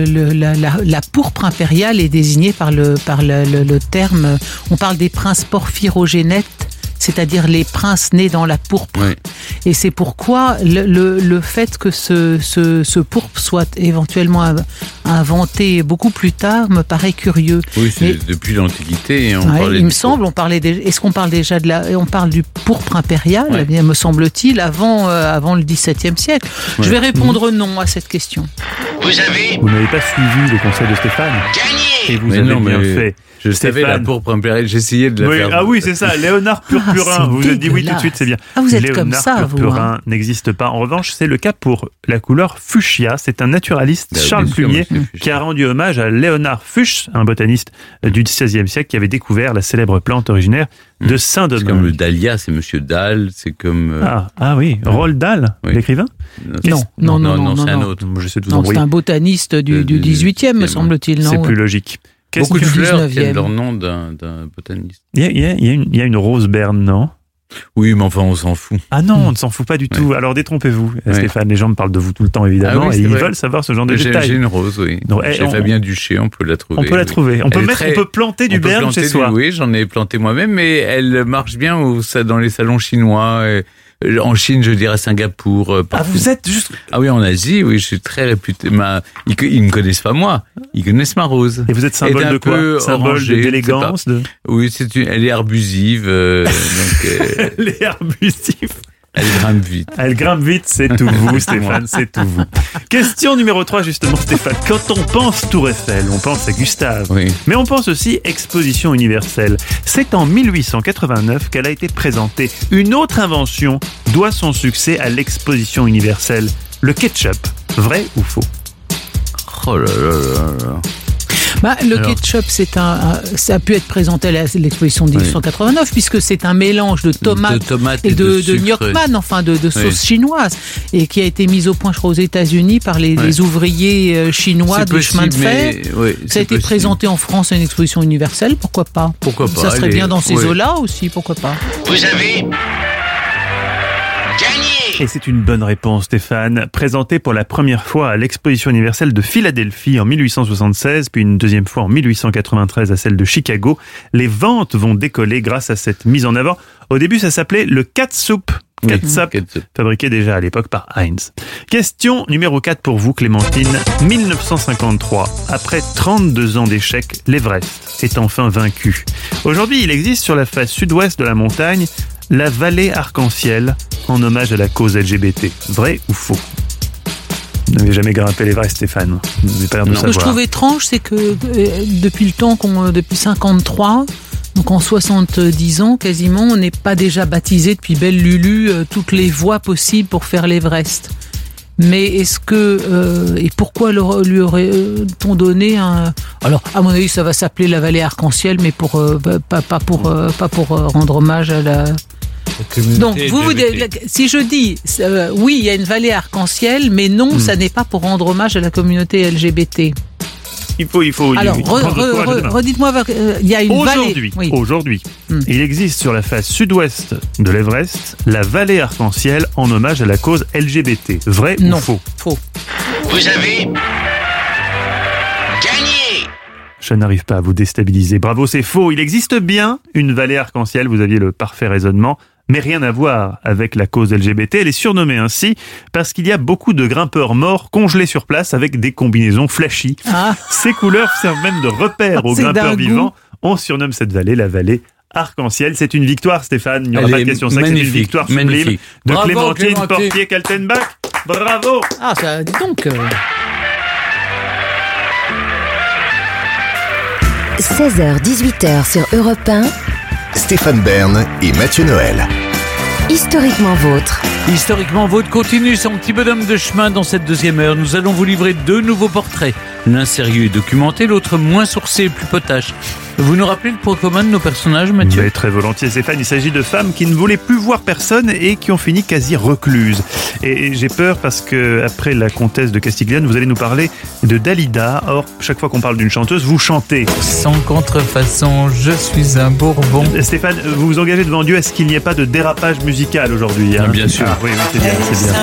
Speaker 5: la pourpre impériale est désignée par le terme. On parle des princes porphyrogénètes, c'est-à-dire les princes nés dans la pourpre. Oui. Et c'est pourquoi le fait que ce pourpre soit éventuellement inventé beaucoup plus tard me paraît curieux.
Speaker 4: Oui, c'est depuis l'Antiquité.
Speaker 5: Il me semble, est-ce qu'on parle déjà on parle du pourpre impérial, eh bien, me semble-t-il, avant le XVIIe siècle. Ouais. Je vais répondre non à cette question.
Speaker 3: Vous n'avez pas suivi les conseils de Stéphane.
Speaker 9: Gagné.
Speaker 3: Et vous avez bien fait.
Speaker 4: Je savais la pourpre impériale, j'essayais de la faire.
Speaker 3: Ah oui, c'est ça, Léonard Purpurin. Vous avez dit oui tout de suite, c'est bien.
Speaker 5: Ah, vous êtes
Speaker 3: Léonard
Speaker 5: comme ça,
Speaker 3: Purpurin n'existe pas. En revanche, c'est le cas pour la couleur fuchsia. C'est un naturaliste, Charles Plumier, qui a rendu hommage à Léonard Fuchs, un botaniste du XVIe siècle qui avait découvert la célèbre plante originaire de Saint-Domingue.
Speaker 4: C'est comme le dahlia, c'est Monsieur Dahl, c'est comme...
Speaker 3: Ah oui, Roald Dahl, l'écrivain?
Speaker 5: Non,
Speaker 3: c'est un autre. J'essaie de vous envoyer.
Speaker 5: C'est un botaniste du 18e, me semble-t-il.
Speaker 3: C'est plus logique.
Speaker 4: Beaucoup de fleurs tiennent leur nom d'un botaniste.
Speaker 3: Il y a une rose berne, non?
Speaker 4: Oui, mais enfin, on s'en fout.
Speaker 3: Ah non, on ne s'en fout pas du tout. Alors détrompez-vous, Stéphane. Les gens me parlent de vous tout le temps, évidemment, et ils veulent savoir ce genre de détails.
Speaker 4: J'ai une rose, oui. Chez Fabien Duché, on peut la trouver.
Speaker 3: On peut la trouver. On peut planter du berne chez soi.
Speaker 4: Oui, j'en ai planté moi-même, mais elle marche bien dans les salons chinois. En Chine, je dirais à Singapour.
Speaker 3: Vous êtes juste...
Speaker 4: Ah oui, en Asie, oui, je suis très réputé. Ils ne connaissent pas moi, ils connaissent ma rose.
Speaker 3: Et vous êtes symbole de quoi? Symbole d'élégance
Speaker 4: Oui, elle est arbusive.
Speaker 3: Elle est arbusive.
Speaker 4: Elle grimpe vite.
Speaker 3: Elle grimpe vite, c'est tout vous, Stéphane, c'est tout vous. Question numéro 3, justement, Stéphane. Quand on pense Tour Eiffel, on pense à Gustave. Oui. Mais on pense aussi Exposition universelle. C'est en 1889 qu'elle a été présentée. Une autre invention doit son succès à l'Exposition universelle. Le ketchup. Vrai ou faux?
Speaker 4: Oh là là là là.
Speaker 5: Ketchup, ça a pu être présenté à l'exposition de 1889, puisque c'est un mélange de tomates et de gnocchman, enfin de sauce chinoise, et qui a été mis au point, je crois, aux États-Unis par les ouvriers chinois du chemin de fer. Ça a été présenté en France à une exposition universelle, pourquoi pas? Ça serait bien dans ces eaux-là aussi, pourquoi pas?
Speaker 9: Vous avez gagné.
Speaker 3: Et c'est une bonne réponse, Stéphane. Présenté pour la première fois à l'Exposition universelle de Philadelphie en 1876, puis une deuxième fois en 1893 à celle de Chicago, les ventes vont décoller grâce à cette mise en avant. Au début, ça s'appelait le catsup. Catsup, fabriqué déjà à l'époque par Heinz. Question numéro 4 pour vous, Clémentine. 1953, après 32 ans d'échecs, l'Everest est enfin vaincu. Aujourd'hui, il existe sur la face sud-ouest de la montagne la vallée arc-en-ciel en hommage à la cause LGBT. Vrai ou faux? Vous n'avez jamais grimpé l'Everest, Stéphane. Vous n'avez pas l'air de savoir.
Speaker 5: Ce que je trouve étrange, c'est que depuis 53, donc en 70 ans quasiment, on n'est pas déjà baptisé depuis belle Lulu toutes les voies possibles pour faire l'Everest. Mais est-ce que et pourquoi lui aurait-on donné un... Alors à mon avis ça va s'appeler la vallée arc-en-ciel, mais pas pour rendre hommage à la... Donc si je dis oui, il y a une vallée arc-en-ciel, mais non, ça n'est pas pour rendre hommage à la communauté LGBT.
Speaker 3: Il faut.
Speaker 5: Alors, redites-moi, il y a une vallée.
Speaker 3: Aujourd'hui, il existe sur la face sud-ouest de l'Everest la vallée arc-en-ciel en hommage à la cause LGBT. Vrai ou faux?
Speaker 5: Faux.
Speaker 9: Vous avez gagné.
Speaker 3: Je n'arrive pas à vous déstabiliser. Bravo, c'est faux. Il existe bien une vallée arc-en-ciel. Vous aviez le parfait raisonnement. mais rien à voir avec la cause LGBT. Elle est surnommée ainsi parce qu'il y a beaucoup de grimpeurs morts congelés sur place avec des combinaisons flashy. Ces couleurs servent même de repères aux grimpeurs vivants. On surnomme cette vallée la vallée arc-en-ciel. C'est une victoire, Stéphane. Il n'y aura pas de question. C'est une victoire sublime de Clémentine Portier-Kaltenbach. Bravo.
Speaker 5: Ah, ça, dis donc.
Speaker 1: 16h-18h sur Europe 1.
Speaker 2: Stéphane Bern et Mathieu Noël.
Speaker 1: Historiquement vôtre.
Speaker 4: Historiquement vôtre continue son petit bonhomme de chemin dans cette deuxième heure. Nous allons vous livrer 2 nouveaux portraits. L'un sérieux et documenté, l'autre moins sourcé et plus potache. Vous nous rappelez le point commun de nos personnages, Mathieu ?
Speaker 3: Mais très volontiers, Stéphane. Il s'agit de femmes qui ne voulaient plus voir personne et qui ont fini quasi recluses. Et j'ai peur parce que après la comtesse de Castiglione, vous allez nous parler de Dalida. Or, chaque fois qu'on parle d'une chanteuse, vous chantez.
Speaker 11: Sans contrefaçon, je suis un Bourbon.
Speaker 3: Stéphane, vous vous engagez devant Dieu à ce qu'il n'y ait pas de dérapage musical aujourd'hui. Hein ?
Speaker 4: Bien sûr.
Speaker 3: Oui, c'est bien, c'est bien.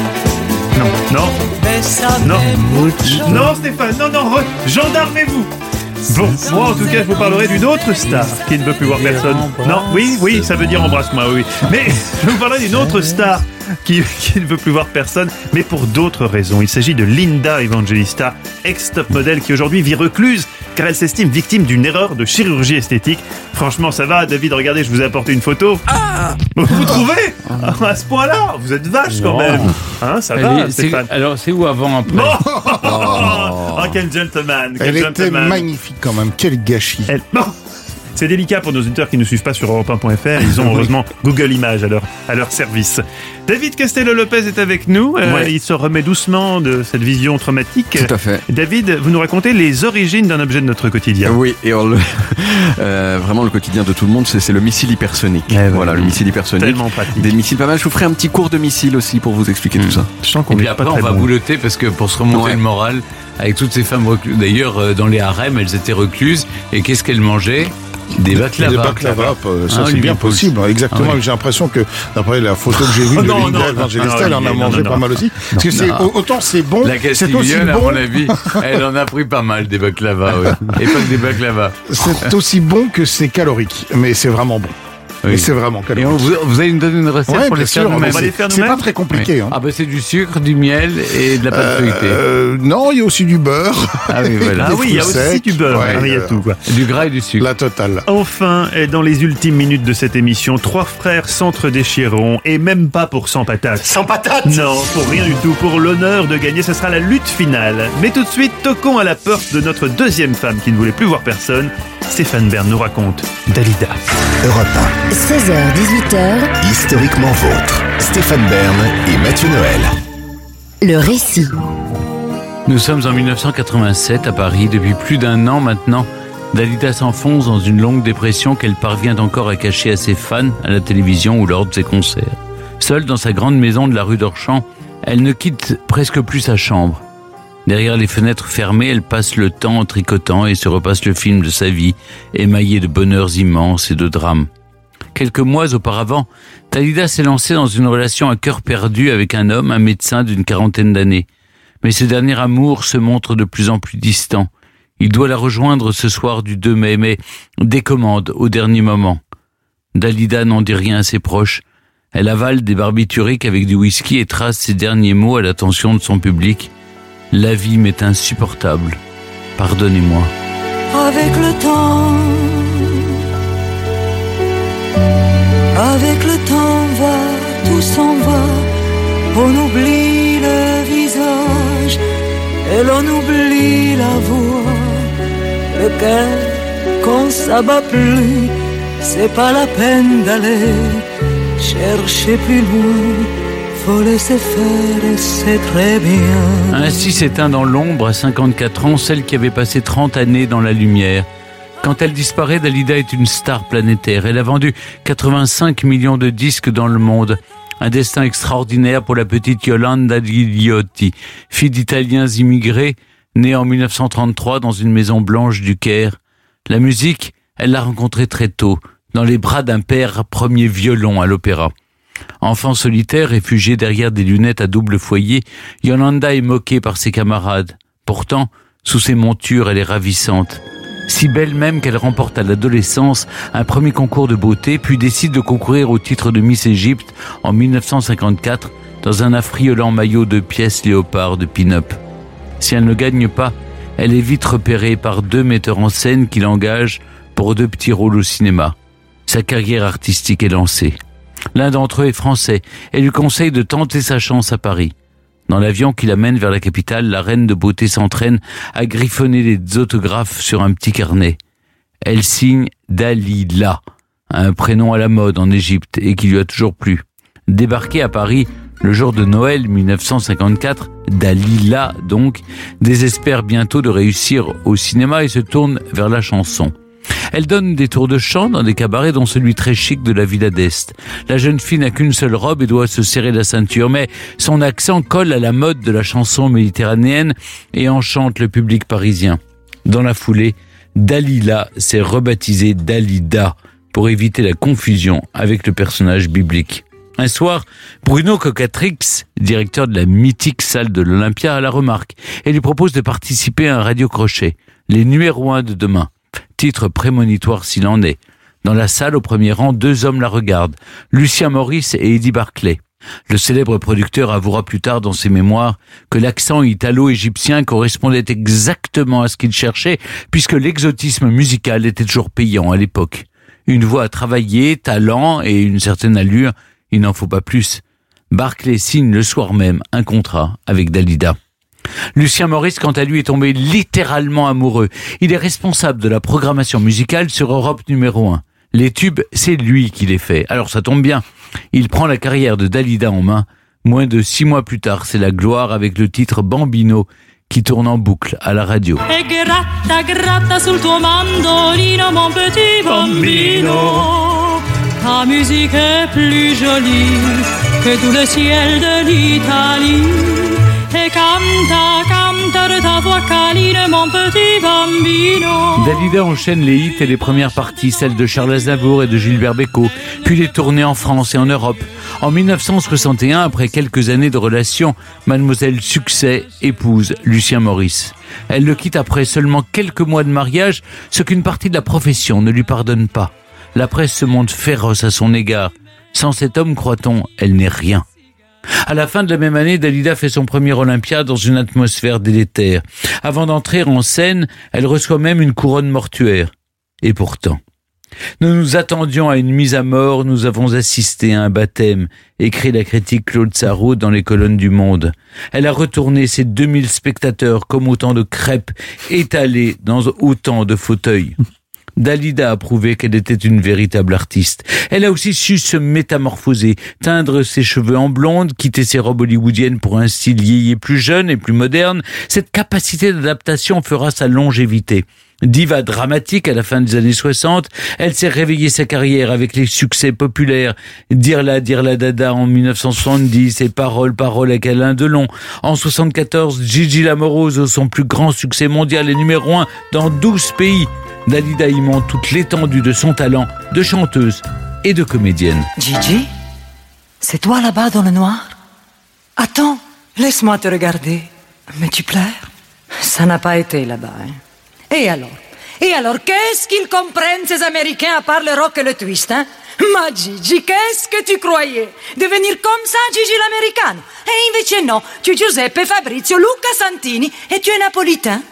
Speaker 3: Non, Stéphane, non, gendarmez-vous. Bon, moi en tout cas je vous parlerai d'une autre star qui ne veut plus voir personne. Non, oui, ça veut dire embrasse-moi, oui. Mais je vous parlerai d'une autre star qui ne veut plus voir personne, mais pour d'autres raisons. Il s'agit de Linda Evangelista, ex-top modèle qui aujourd'hui vit recluse car elle s'estime victime d'une erreur de chirurgie esthétique. Franchement, ça va, David, regardez, je vous ai apporté une photo. Vous trouvez ? À ce point-là, vous êtes vache quand même. Hein, ça va, Stéphane.
Speaker 4: Alors, c'est où avant, après ?
Speaker 3: Quel gentleman.
Speaker 7: Elle était magnifique quand même, quel gâchis.
Speaker 3: C'est délicat pour nos auditeurs qui ne suivent pas sur europe1.fr. Ils ont heureusement Google Images à leur service. David Castello-Lopez est avec nous. Il se remet doucement de cette vision traumatique.
Speaker 6: Tout à fait.
Speaker 3: David, vous nous racontez les origines d'un objet de notre quotidien.
Speaker 6: Oui, et vraiment le quotidien de tout le monde, c'est le missile hypersonique. Voilà, le missile hypersonique.
Speaker 3: Tellement pratique.
Speaker 6: Des missiles pas mal. Je vous ferai un petit cours de missiles aussi pour vous expliquer tout ça.
Speaker 3: Je sens qu'on
Speaker 4: et après, on va boulotter parce que pour se remonter le moral, avec toutes ces femmes recluses. D'ailleurs, dans les harems, elles étaient recluses. Et qu'est-ce qu'elles mangeaient ? Des baklava.
Speaker 7: Des baklava, ça c'est bien possible. Exactement. J'ai l'impression que d'après la photo que j'ai vue de Linda Evangelista, elle en a mangé pas mal aussi. Parce que autant c'est bon, c'est aussi bon.
Speaker 4: À mon avis, elle en a pris pas mal des baklava. Et pas que des baklava.
Speaker 7: C'est aussi bon que c'est calorique, mais c'est vraiment bon. Oui. Et c'est vraiment calorique.
Speaker 4: Et vous allez nous donner une recette pour les faire nous-mêmes.
Speaker 3: On va les faire nous-mêmes.
Speaker 7: C'est pas très compliqué. Hein.
Speaker 4: C'est du sucre, du miel et de la pâte feuilletée.
Speaker 7: Non, il y a aussi du beurre.
Speaker 3: Il y a aussi du beurre. Il y a tout, quoi.
Speaker 4: Du gras et du sucre.
Speaker 7: La totale.
Speaker 3: Enfin, dans les ultimes minutes de cette émission, 3 frères s'entre-déchireront et même pas pour 100 patates.
Speaker 11: 100 patates ?
Speaker 3: Non, pour rien du tout. Pour l'honneur de gagner, ce sera la lutte finale. Mais tout de suite, toquons à la porte de notre deuxième femme qui ne voulait plus voir personne. Stéphane Bern nous raconte Dalida.
Speaker 2: Europe 1.
Speaker 1: 16h-18h.
Speaker 2: Historiquement vôtre. Stéphane Bern et Mathieu Noël.
Speaker 1: Le récit.
Speaker 4: Nous sommes en 1987 à Paris. Depuis plus d'1 an maintenant, Dalida s'enfonce dans une longue dépression qu'elle parvient encore à cacher à ses fans à la télévision ou lors de ses concerts. Seule dans sa grande maison de la rue d'Orchamps, elle ne quitte presque plus sa chambre. Derrière les fenêtres fermées, elle passe le temps en tricotant et se repasse le film de sa vie, émaillé de bonheurs immenses et de drames. Quelques mois auparavant, Dalida s'est lancée dans une relation à cœur perdu avec un homme, un médecin d'une 40aine d'années. Mais ce dernier amour se montre de plus en plus distant. Il doit la rejoindre ce soir du 2 mai, mais décommande au dernier moment. Dalida n'en dit rien à ses proches. Elle avale des barbituriques avec du whisky et trace ses derniers mots à l'attention de son public. La vie m'est insupportable. Pardonnez-moi.
Speaker 12: Avec le temps tout s'en va. On oublie le visage et l'on oublie la voix. Le cœur qu'on s'abat plus, c'est pas la peine d'aller chercher plus loin. Faut laisser faire et c'est très bien.
Speaker 4: Ainsi s'éteint dans l'ombre à 54 ans celle qui avait passé 30 années dans la lumière. Quand elle disparaît, Dalida est une star planétaire. Elle a vendu 85 millions de disques dans le monde. Un destin extraordinaire pour la petite Yolanda Gigliotti, fille d'Italiens immigrés, née en 1933 dans une maison blanche du Caire. La musique, elle l'a rencontrée très tôt, dans les bras d'un père premier violon à l'opéra. Enfant solitaire, réfugiée derrière des lunettes à double foyer, Yolanda est moquée par ses camarades. Pourtant, sous ses montures, elle est ravissante. Si belle même qu'elle remporte à l'adolescence un premier concours de beauté, puis décide de concourir au titre de Miss Égypte en 1954 dans un affriolant maillot de pièces léopard de pin-up. Si elle ne gagne pas, elle est vite repérée par 2 metteurs en scène qui l'engagent pour 2 petits rôles au cinéma. Sa carrière artistique est lancée. L'un d'entre eux est français et lui conseille de tenter sa chance à Paris. Dans l'avion qui l'amène vers la capitale, la reine de beauté s'entraîne à griffonner des autographes sur un petit carnet. Elle signe Dalila, un prénom à la mode en Égypte et qui lui a toujours plu. Débarquée à Paris le jour de Noël 1954, Dalila, donc, désespère bientôt de réussir au cinéma et se tourne vers la chanson. Elle donne des tours de chant dans des cabarets dont celui très chic de la Villa d'Est. La jeune fille n'a qu'une seule robe et doit se serrer la ceinture, mais son accent colle à la mode de la chanson méditerranéenne et enchante le public parisien. Dans la foulée, Dalila s'est rebaptisée Dalida pour éviter la confusion avec le personnage biblique. Un soir, Bruno Cocatrix, directeur de la mythique salle de l'Olympia, a la remarque et lui propose de participer à un radio-crochet, Les numéros 1 de demain. Titre prémonitoire s'il en est. Dans la salle, au premier rang, 2 hommes la regardent, Lucien Maurice et Eddie Barclay. Le célèbre producteur avouera plus tard dans ses mémoires que l'accent italo-égyptien correspondait exactement à ce qu'il cherchait, puisque l'exotisme musical était toujours payant à l'époque. Une voix à travailler, talent et une certaine allure, il n'en faut pas plus. Barclay signe le soir même un contrat avec Dalida. Lucien Maurice, quant à lui, est tombé littéralement amoureux. Il est responsable de la programmation musicale sur Europe numéro 1. Les tubes, c'est lui qui les fait. Alors ça tombe bien. Il prend la carrière de Dalida en main. Moins de 6 mois plus tard, c'est la gloire avec le titre Bambino qui tourne en boucle à la radio.
Speaker 12: E gratta, gratta sul tuo mandolino, mon petit bambino. Ta musique est plus jolie que tout le ciel de l'Italie. E canta, canta de ta voix câline, mon petit bambino.
Speaker 4: Dalida enchaîne les hits et les premières parties, celles de Charles Aznavour et de Gilbert Bécaud, puis les tournées en France et en Europe. En 1961, après quelques années de relations, Mademoiselle Succès épouse Lucien Maurice. Elle le quitte après seulement quelques mois de mariage, ce qu'une partie de la profession ne lui pardonne pas. La presse se montre féroce à son égard. Sans cet homme, croit-on, elle n'est rien. À la fin de la même année, Dalida fait son premier Olympia dans une atmosphère délétère. Avant d'entrer en scène, elle reçoit même une couronne mortuaire. Et pourtant, nous nous attendions à une mise à mort, nous avons assisté à un baptême, écrit la critique Claude Sarraud dans les colonnes du Monde. Elle a retourné ses 2000 spectateurs comme autant de crêpes étalées dans autant de fauteuils. Dalida a prouvé qu'elle était une véritable artiste. Elle a aussi su se métamorphoser, teindre ses cheveux en blonde, quitter ses robes hollywoodiennes pour un style yéyé plus jeune et plus moderne. Cette capacité d'adaptation fera sa longévité. Diva dramatique à la fin des années 60, elle s'est réveillée sa carrière avec les succès populaires. Dirla Dada en 1970 et Parole avec Alain Delon. En 74, Gigi Lamoroso, son plus grand succès mondial et numéro 1 dans 12 pays. Dalida y montre toute l'étendue de son talent de chanteuse et de comédienne.
Speaker 13: Gigi, c'est toi là-bas dans le noir? Attends, laisse-moi te regarder. Mais tu pleures? Ça n'a pas été là-bas, hein? Et alors, qu'est-ce qu'ils comprennent ces Américains à part le rock et le twist, hein? Ma Gigi, qu'est-ce que tu croyais? Devenir comme ça, Gigi l'americano? E invece no, tu es Giuseppe, Fabrizio, Luca Santini et tu es napolitain.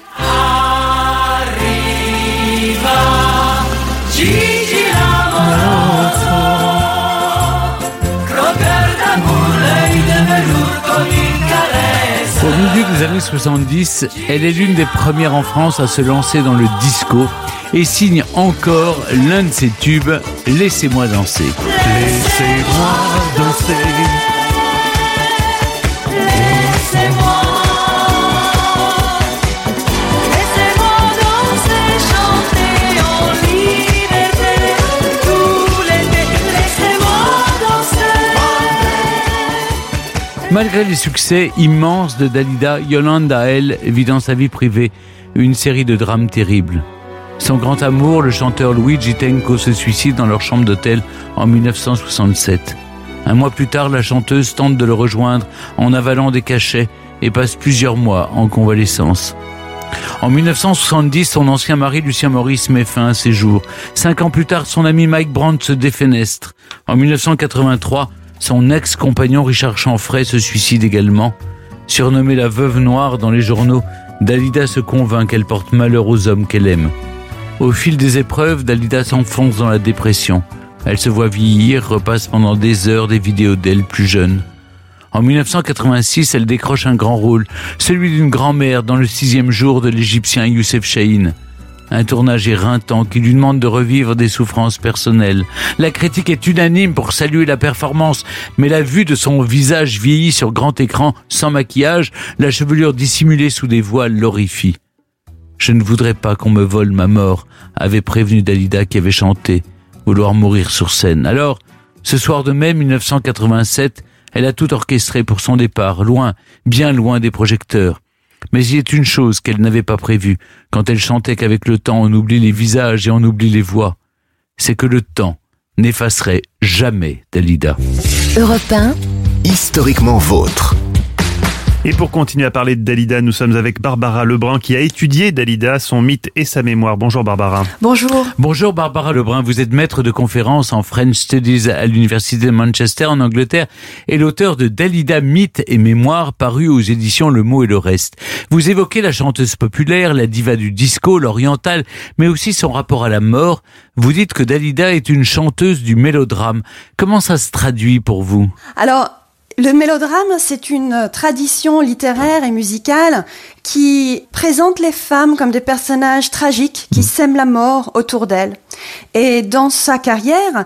Speaker 12: Gigi Lamoroso, croqueur d'amour, l'œil de velours comme une caresse.
Speaker 4: Au milieu des années 70, elle est l'une des premières en France à se lancer dans le disco et signe encore l'un de ses tubes, Laissez-moi danser.
Speaker 12: Laissez-moi danser. Laissez-moi.
Speaker 4: Malgré les succès immenses de Dalida, Yolanda, elle, vit dans sa vie privée une série de drames terribles. Son grand amour, le chanteur Luigi Tenco, se suicide dans leur chambre d'hôtel en 1967. Un mois plus tard, la chanteuse tente de le rejoindre en avalant des cachets et passe plusieurs mois en convalescence. En 1970, son ancien mari Lucien Maurice met fin à ses jours. 5 ans plus tard, son ami Mike Brandt se défenestre. En 1983, son ex-compagnon Richard Chanfray se suicide également. Surnommée la veuve noire dans les journaux, Dalida se convainc qu'elle porte malheur aux hommes qu'elle aime. Au fil des épreuves, Dalida s'enfonce dans la dépression. Elle se voit vieillir, repasse pendant des heures des vidéos d'elle plus jeune. En 1986, elle décroche un grand rôle, celui d'une grand-mère dans le 6e jour de l'Égyptien Youssef Chahine. Un tournage éreintant qui lui demande de revivre des souffrances personnelles. La critique est unanime pour saluer la performance, mais la vue de son visage vieilli sur grand écran, sans maquillage, la chevelure dissimulée sous des voiles l'horrifie. Je ne voudrais pas qu'on me vole ma mort, avait prévenu Dalida qui avait chanté, vouloir mourir sur scène. Alors, ce soir de mai 1987, elle a tout orchestré pour son départ, loin, bien loin des projecteurs. Mais il y a une chose qu'elle n'avait pas prévue, quand elle chantait qu'avec le temps on oublie les visages et on oublie les voix. C'est que le temps n'effacerait jamais Dalida.
Speaker 1: Europe 1,
Speaker 2: historiquement vôtre.
Speaker 3: Et pour continuer à parler de Dalida, nous sommes avec Barbara Lebrun qui a étudié Dalida, son mythe et sa mémoire. Bonjour Barbara.
Speaker 14: Bonjour.
Speaker 4: Bonjour Barbara Lebrun, vous êtes maître de conférences en French Studies à l'université de Manchester en Angleterre et l'auteur de Dalida, mythe et mémoire paru aux éditions Le Mot et le Reste. Vous évoquez la chanteuse populaire, la diva du disco, l'orientale, mais aussi son rapport à la mort. Vous dites que Dalida est une chanteuse du mélodrame. Comment ça se traduit pour vous ?
Speaker 14: Alors, le mélodrame, c'est une tradition littéraire et musicale qui présente les femmes comme des personnages tragiques qui sèment la mort autour d'elles. Et dans sa carrière,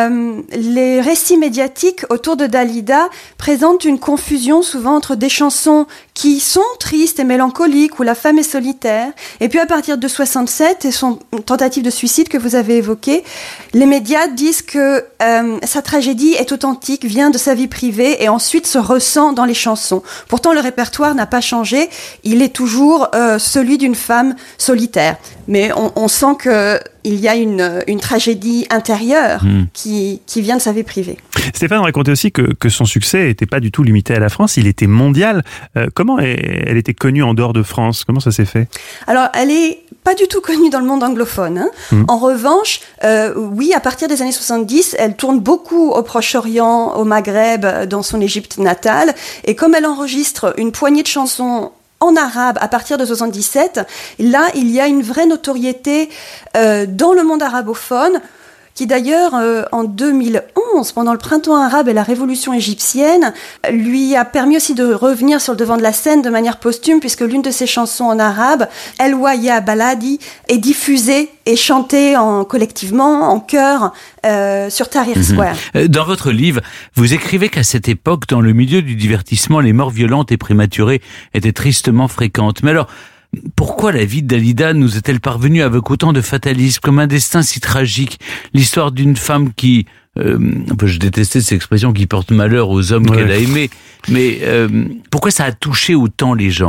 Speaker 14: les récits médiatiques autour de Dalida présentent une confusion souvent entre des chansons qui sont tristes et mélancoliques, où la femme est solitaire, et puis à partir de 67 et son tentative de suicide que vous avez évoquée, les médias disent que sa tragédie est authentique, vient de sa vie privée et ensuite se ressent dans les chansons. Pourtant, le répertoire n'a pas changé, il est toujours celui d'une femme solitaire. Mais on sent qu'il y a une tragédie intérieure qui vient de sa vie privée.
Speaker 3: Stéphane racontait aussi que son succès n'était pas du tout limité à la France, il était mondial. Comment elle était connue en dehors de France ? Comment ça s'est fait ?
Speaker 14: Alors, elle est pas du tout connue dans le monde anglophone. En revanche, oui, à partir des années 70, elle tourne beaucoup au Proche-Orient, au Maghreb, dans son Égypte natale. Et comme elle enregistre une poignée de chansons en arabe à partir de 77, là, il y a une vraie notoriété dans le monde arabophone, qui d'ailleurs, en 2011, pendant le printemps arabe et la révolution égyptienne, lui a permis aussi de revenir sur le devant de la scène de manière posthume, puisque l'une de ses chansons en arabe, El Waya Baladi, est diffusée et chantée collectivement, en chœur, sur Tahrir Square.
Speaker 4: Dans votre livre, vous écrivez qu'à cette époque, dans le milieu du divertissement, les morts violentes et prématurées étaient tristement fréquentes. Mais alors, pourquoi la vie de Dalida nous est-elle parvenue avec autant de fatalisme, comme un destin si tragique ? L'histoire d'une femme qui, je détestais cette expression, qui porte malheur aux hommes qu'elle a aimés, mais pourquoi ça a touché autant les gens ?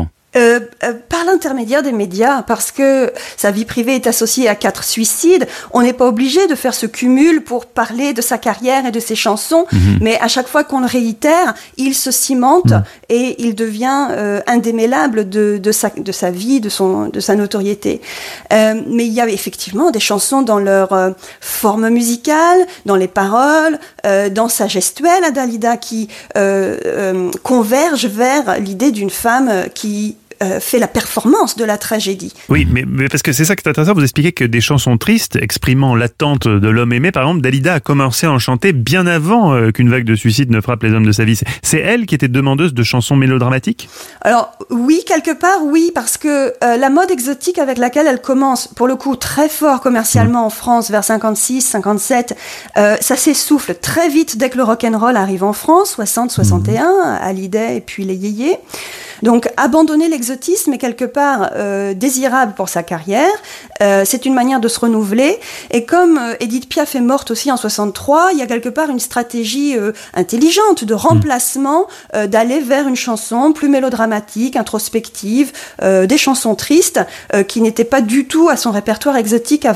Speaker 14: Par l'intermédiaire des médias, parce que sa vie privée est associée à 4 suicides, on n'est pas obligé de faire ce cumul pour parler de sa carrière et de ses chansons, mais à chaque fois qu'on le réitère, il se cimente et il devient indémêlable de sa vie, de sa notoriété. Mais il y a effectivement des chansons dans leur forme musicale, dans les paroles, dans sa gestuelle à Dalida qui converge vers l'idée d'une femme qui fait la performance de la tragédie.
Speaker 3: Oui, mais parce que c'est ça qui est intéressant, vous expliquez que des chansons tristes, exprimant l'attente de l'homme aimé, par exemple, Dalida a commencé à en chanter bien avant qu'une vague de suicides ne frappe les hommes de sa vie. C'est elle qui était demandeuse de chansons mélodramatiques ? Alors, oui, quelque part, oui, parce que la mode exotique avec laquelle elle commence, pour le coup, très fort commercialement en France, vers 56, 57, ça s'essouffle très vite dès que le rock'n'roll arrive en France, 60, 61, Hallyday et puis les yéyés. Donc, abandonner l'exotisme est quelque part désirable pour sa carrière. C'est une manière de se renouveler. Et comme Edith Piaf est morte aussi en 63, il y a quelque part une stratégie intelligente de remplacement, d'aller vers une chanson plus mélodramatique, introspective, des chansons tristes qui n'étaient pas du tout à son répertoire exotique avant.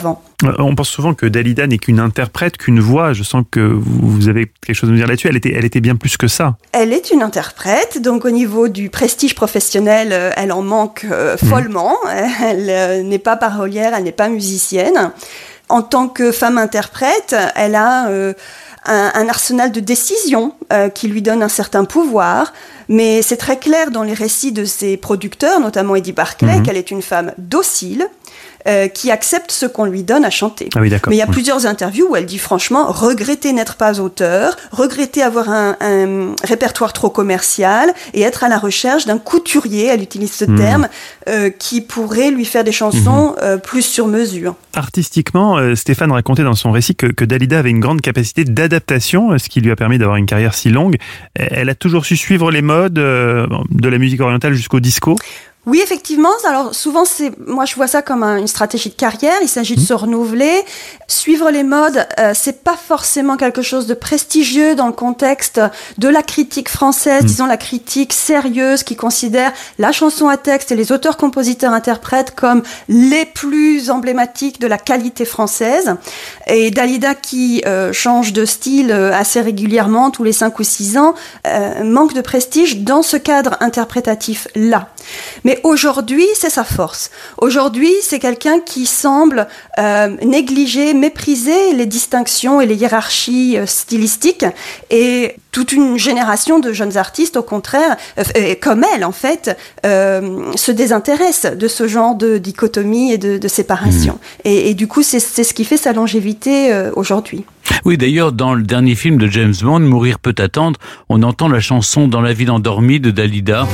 Speaker 3: On pense souvent que Dalida n'est qu'une interprète, qu'une voix. Je sens que vous avez quelque chose à nous dire là-dessus. Elle était bien plus que ça.
Speaker 14: Elle est une interprète, donc au niveau du prestige professionnel, elle en manque follement. Elle n'est pas parolière, elle n'est pas musicienne. En tant que femme interprète, elle a un arsenal de décisions qui lui donne un certain pouvoir, mais c'est très clair dans les récits de ses producteurs, notamment Eddie Barclay, qu'elle est une femme docile, qui accepte ce qu'on lui donne à chanter.
Speaker 3: Ah oui, d'accord.
Speaker 14: Mais il y a plusieurs interviews où elle dit franchement regretter n'être pas auteur, regretter avoir un répertoire trop commercial et être à la recherche d'un couturier, elle utilise ce terme, qui pourrait lui faire des chansons plus sur mesure.
Speaker 3: Artistiquement, Stéphane racontait dans son récit que Dalida avait une grande capacité d'adaptation, ce qui lui a permis d'avoir une carrière si longue. Elle a toujours su suivre les modes de la musique orientale jusqu'au disco.
Speaker 14: Oui, effectivement. Alors souvent, moi je vois ça comme une stratégie de carrière. Il s'agit de se renouveler, suivre les modes. C'est pas forcément quelque chose de prestigieux dans le contexte de la critique française, disons la critique sérieuse qui considère la chanson à texte et les auteurs, compositeurs, interprètes comme les plus emblématiques de la qualité française. Et Dalida qui change de style assez régulièrement, tous les 5 ou 6 ans, manque de prestige dans ce cadre interprétatif-là. Mais aujourd'hui, c'est sa force. Aujourd'hui, c'est quelqu'un qui semble négliger, mépriser les distinctions et les hiérarchies stylistiques. Et toute une génération de jeunes artistes, au contraire, comme elle en fait, se désintéresse de ce genre de dichotomie et de séparation. Et du coup, c'est ce qui fait sa longévité aujourd'hui.
Speaker 4: Oui, d'ailleurs, dans le dernier film de James Bond, Mourir peut attendre, on entend la chanson Dans la ville endormie de Dalida.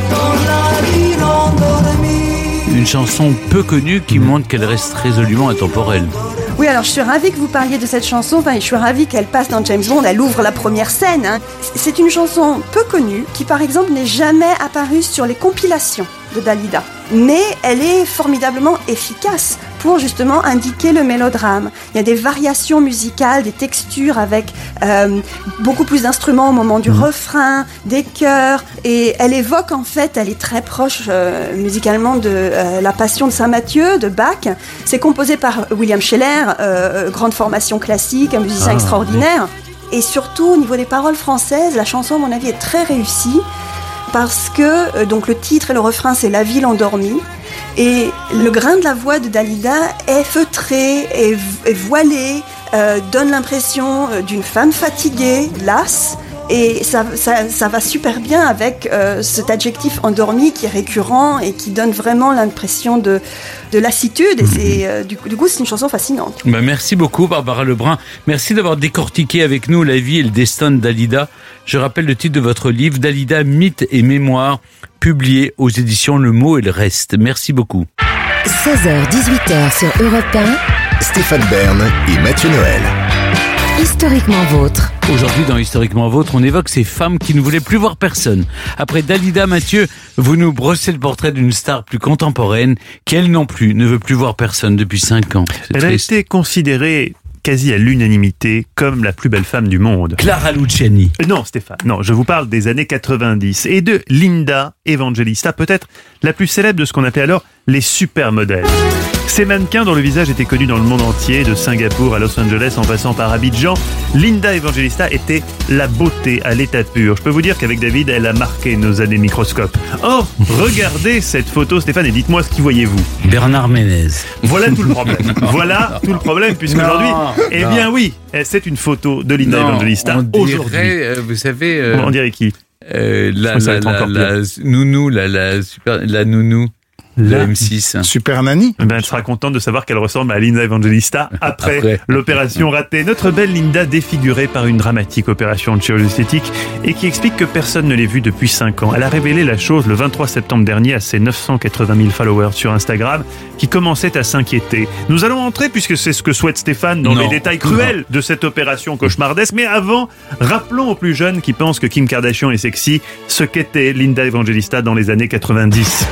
Speaker 4: Une chanson peu connue qui montre qu'elle reste résolument intemporelle.
Speaker 14: Oui, alors je suis ravie que vous parliez de cette chanson, je suis ravie qu'elle passe dans James Bond, elle ouvre la première scène. C'est une chanson peu connue qui, par exemple, n'est jamais apparue sur les compilations de Dalida. Mais elle est formidablement efficace pour justement indiquer le mélodrame. Il y a des variations musicales, des textures avec beaucoup plus d'instruments au moment du refrain, des chœurs, et elle évoque en fait, elle est très proche musicalement de la Passion de Saint-Matthieu, de Bach. C'est composé par William Scheller, grande formation classique, un musicien extraordinaire. Et surtout au niveau des paroles françaises, la chanson à mon avis est très réussie. Parce que donc le titre et le refrain c'est La ville endormie et le grain de la voix de Dalida est feutré et voilé, donne l'impression d'une femme fatiguée, lasse, et ça va super bien avec cet adjectif endormi qui est récurrent et qui donne vraiment l'impression de lassitude, et c'est du coup c'est une chanson fascinante.
Speaker 4: Merci beaucoup Barbara Lebrun, merci d'avoir décortiqué avec nous la vie et le destin de Dalida. Je rappelle le titre de votre livre, Dalida, mythe et mémoire, publié aux éditions Le Mot et le Reste. Merci beaucoup.
Speaker 1: 16h-18h sur Europe 1.
Speaker 2: Stéphane Bern et Mathieu Noël.
Speaker 1: Historiquement vôtre.
Speaker 4: Aujourd'hui, dans Historiquement Vôtre, on évoque ces femmes qui ne voulaient plus voir personne. Après Dalida, Mathieu, vous nous brossez le portrait d'une star plus contemporaine qui, elle non plus, ne veut plus voir personne depuis 5 ans.
Speaker 3: Elle a été considérée quasi à l'unanimité comme la plus belle femme du monde.
Speaker 4: Clara Luciani.
Speaker 3: Non, Stéphane, non, je vous parle des années 90 et de Linda Evangelista, peut-être la plus célèbre de ce qu'on appelait alors les supermodèles. Ces mannequins dont le visage était connu dans le monde entier, de Singapour à Los Angeles en passant par Abidjan, Linda Evangelista était la beauté à l'état pur. Je peux vous dire qu'avec David, elle a marqué nos années microscope. Or, regardez cette photo, Stéphane, et dites-moi ce qu'y voyez-vous.
Speaker 4: Bernard Ménez.
Speaker 3: Voilà tout le problème. Voilà tout le problème, puisqu'aujourd'hui, eh bien oui, c'est une photo de Linda Evangelista aujourd'hui.
Speaker 11: Vous savez...
Speaker 3: On dirait qui
Speaker 11: la nounou, la nounou. La M6.
Speaker 7: Super Nanny.
Speaker 3: Elle sera contente de savoir qu'elle ressemble à Linda Evangelista après l'opération ratée. Notre belle Linda défigurée par une dramatique opération de chirurgie esthétique et qui explique que personne ne l'ait vue depuis 5 ans. Elle a révélé la chose le 23 septembre dernier à ses 980 000 followers sur Instagram qui commençaient à s'inquiéter. Nous allons entrer, puisque c'est ce que souhaite Stéphane, dans les détails cruels de cette opération cauchemardesque. Mais avant, rappelons aux plus jeunes qui pensent que Kim Kardashian est sexy ce qu'était Linda Evangelista dans les années 90.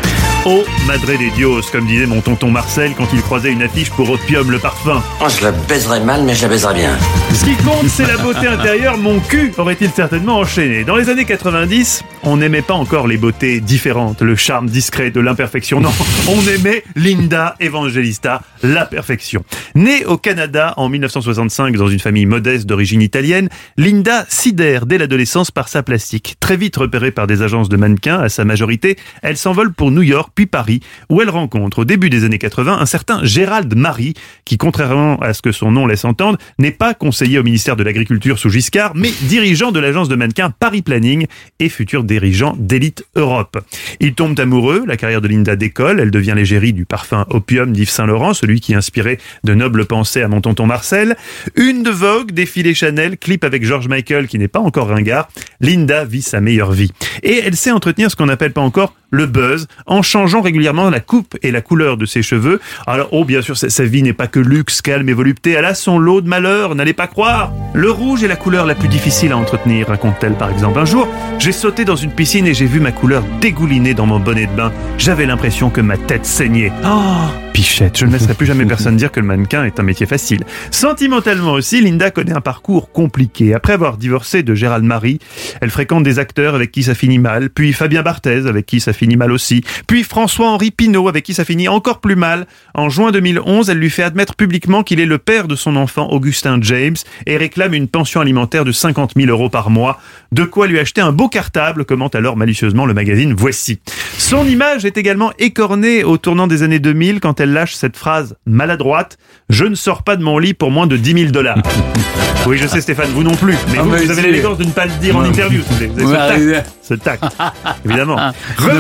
Speaker 3: Oh, madre de Dios, comme disait mon tonton Marcel quand il croisait une affiche pour Opium le parfum.
Speaker 15: Oh, je la baiserais mal, mais je la baiserais bien.
Speaker 3: Ce qui compte, c'est la beauté intérieure. Mon cul aurait-il certainement enchaîné. Dans les années 90, on n'aimait pas encore les beautés différentes, le charme discret de l'imperfection. Non, on aimait Linda Evangelista, la perfection. Née au Canada en 1965 dans une famille modeste d'origine italienne, Linda sidère dès l'adolescence par sa plastique. Très vite repérée par des agences de mannequins à sa majorité, elle s'envole pour New York puis Paris, où elle rencontre au début des années 80 un certain Gérald Marie, qui contrairement à ce que son nom laisse entendre, n'est pas conseiller au ministère de l'Agriculture sous Giscard, mais dirigeant de l'agence de mannequins Paris Planning et futur dirigeant d'Elite Europe. Ils tombent amoureux, la carrière de Linda décolle, elle devient l'égérie du parfum Opium d'Yves Saint Laurent, celui qui inspirait de nobles pensées à mon tonton Marcel. Une de Vogue, défilé Chanel, clip avec George Michael qui n'est pas encore ringard. Linda vit sa meilleure vie. Et elle sait entretenir ce qu'on n'appelle pas encore le buzz, en changeant régulièrement la coupe et la couleur de ses cheveux. Alors, bien sûr, sa vie n'est pas que luxe, calme et volupté. Elle a son lot de malheur, n'allez pas croire. Le rouge est la couleur la plus difficile à entretenir, raconte-t-elle par exemple. Un jour, j'ai sauté dans une piscine et j'ai vu ma couleur dégouliner dans mon bonnet de bain. J'avais l'impression que ma tête saignait. Oh, pichette, je ne laisserai plus jamais personne dire que le mannequin est un métier facile. Sentimentalement aussi, Linda connaît un parcours compliqué. Après avoir divorcé de Gérald Marie, elle fréquente des acteurs avec qui ça finit mal, puis Fabien Barthez avec qui ça finit mal aussi, puis François-Henri Pinault avec qui ça finit encore plus mal. En juin 2011, elle lui fait admettre publiquement qu'il est le père de son enfant Augustin James et réclame une pension alimentaire de 50 000 € par mois, de quoi lui acheter un beau cartable, commente alors malicieusement le magazine Voici. Son image est également écornée au tournant des années 2000 quand elle lâche cette phrase maladroite « Je ne sors pas de mon lit pour moins de 10 000 $. Oui, je sais Stéphane, vous non plus, mais vous avez l'élégance de ne pas le dire en interview, si vous voulez. Ce tact, évidemment.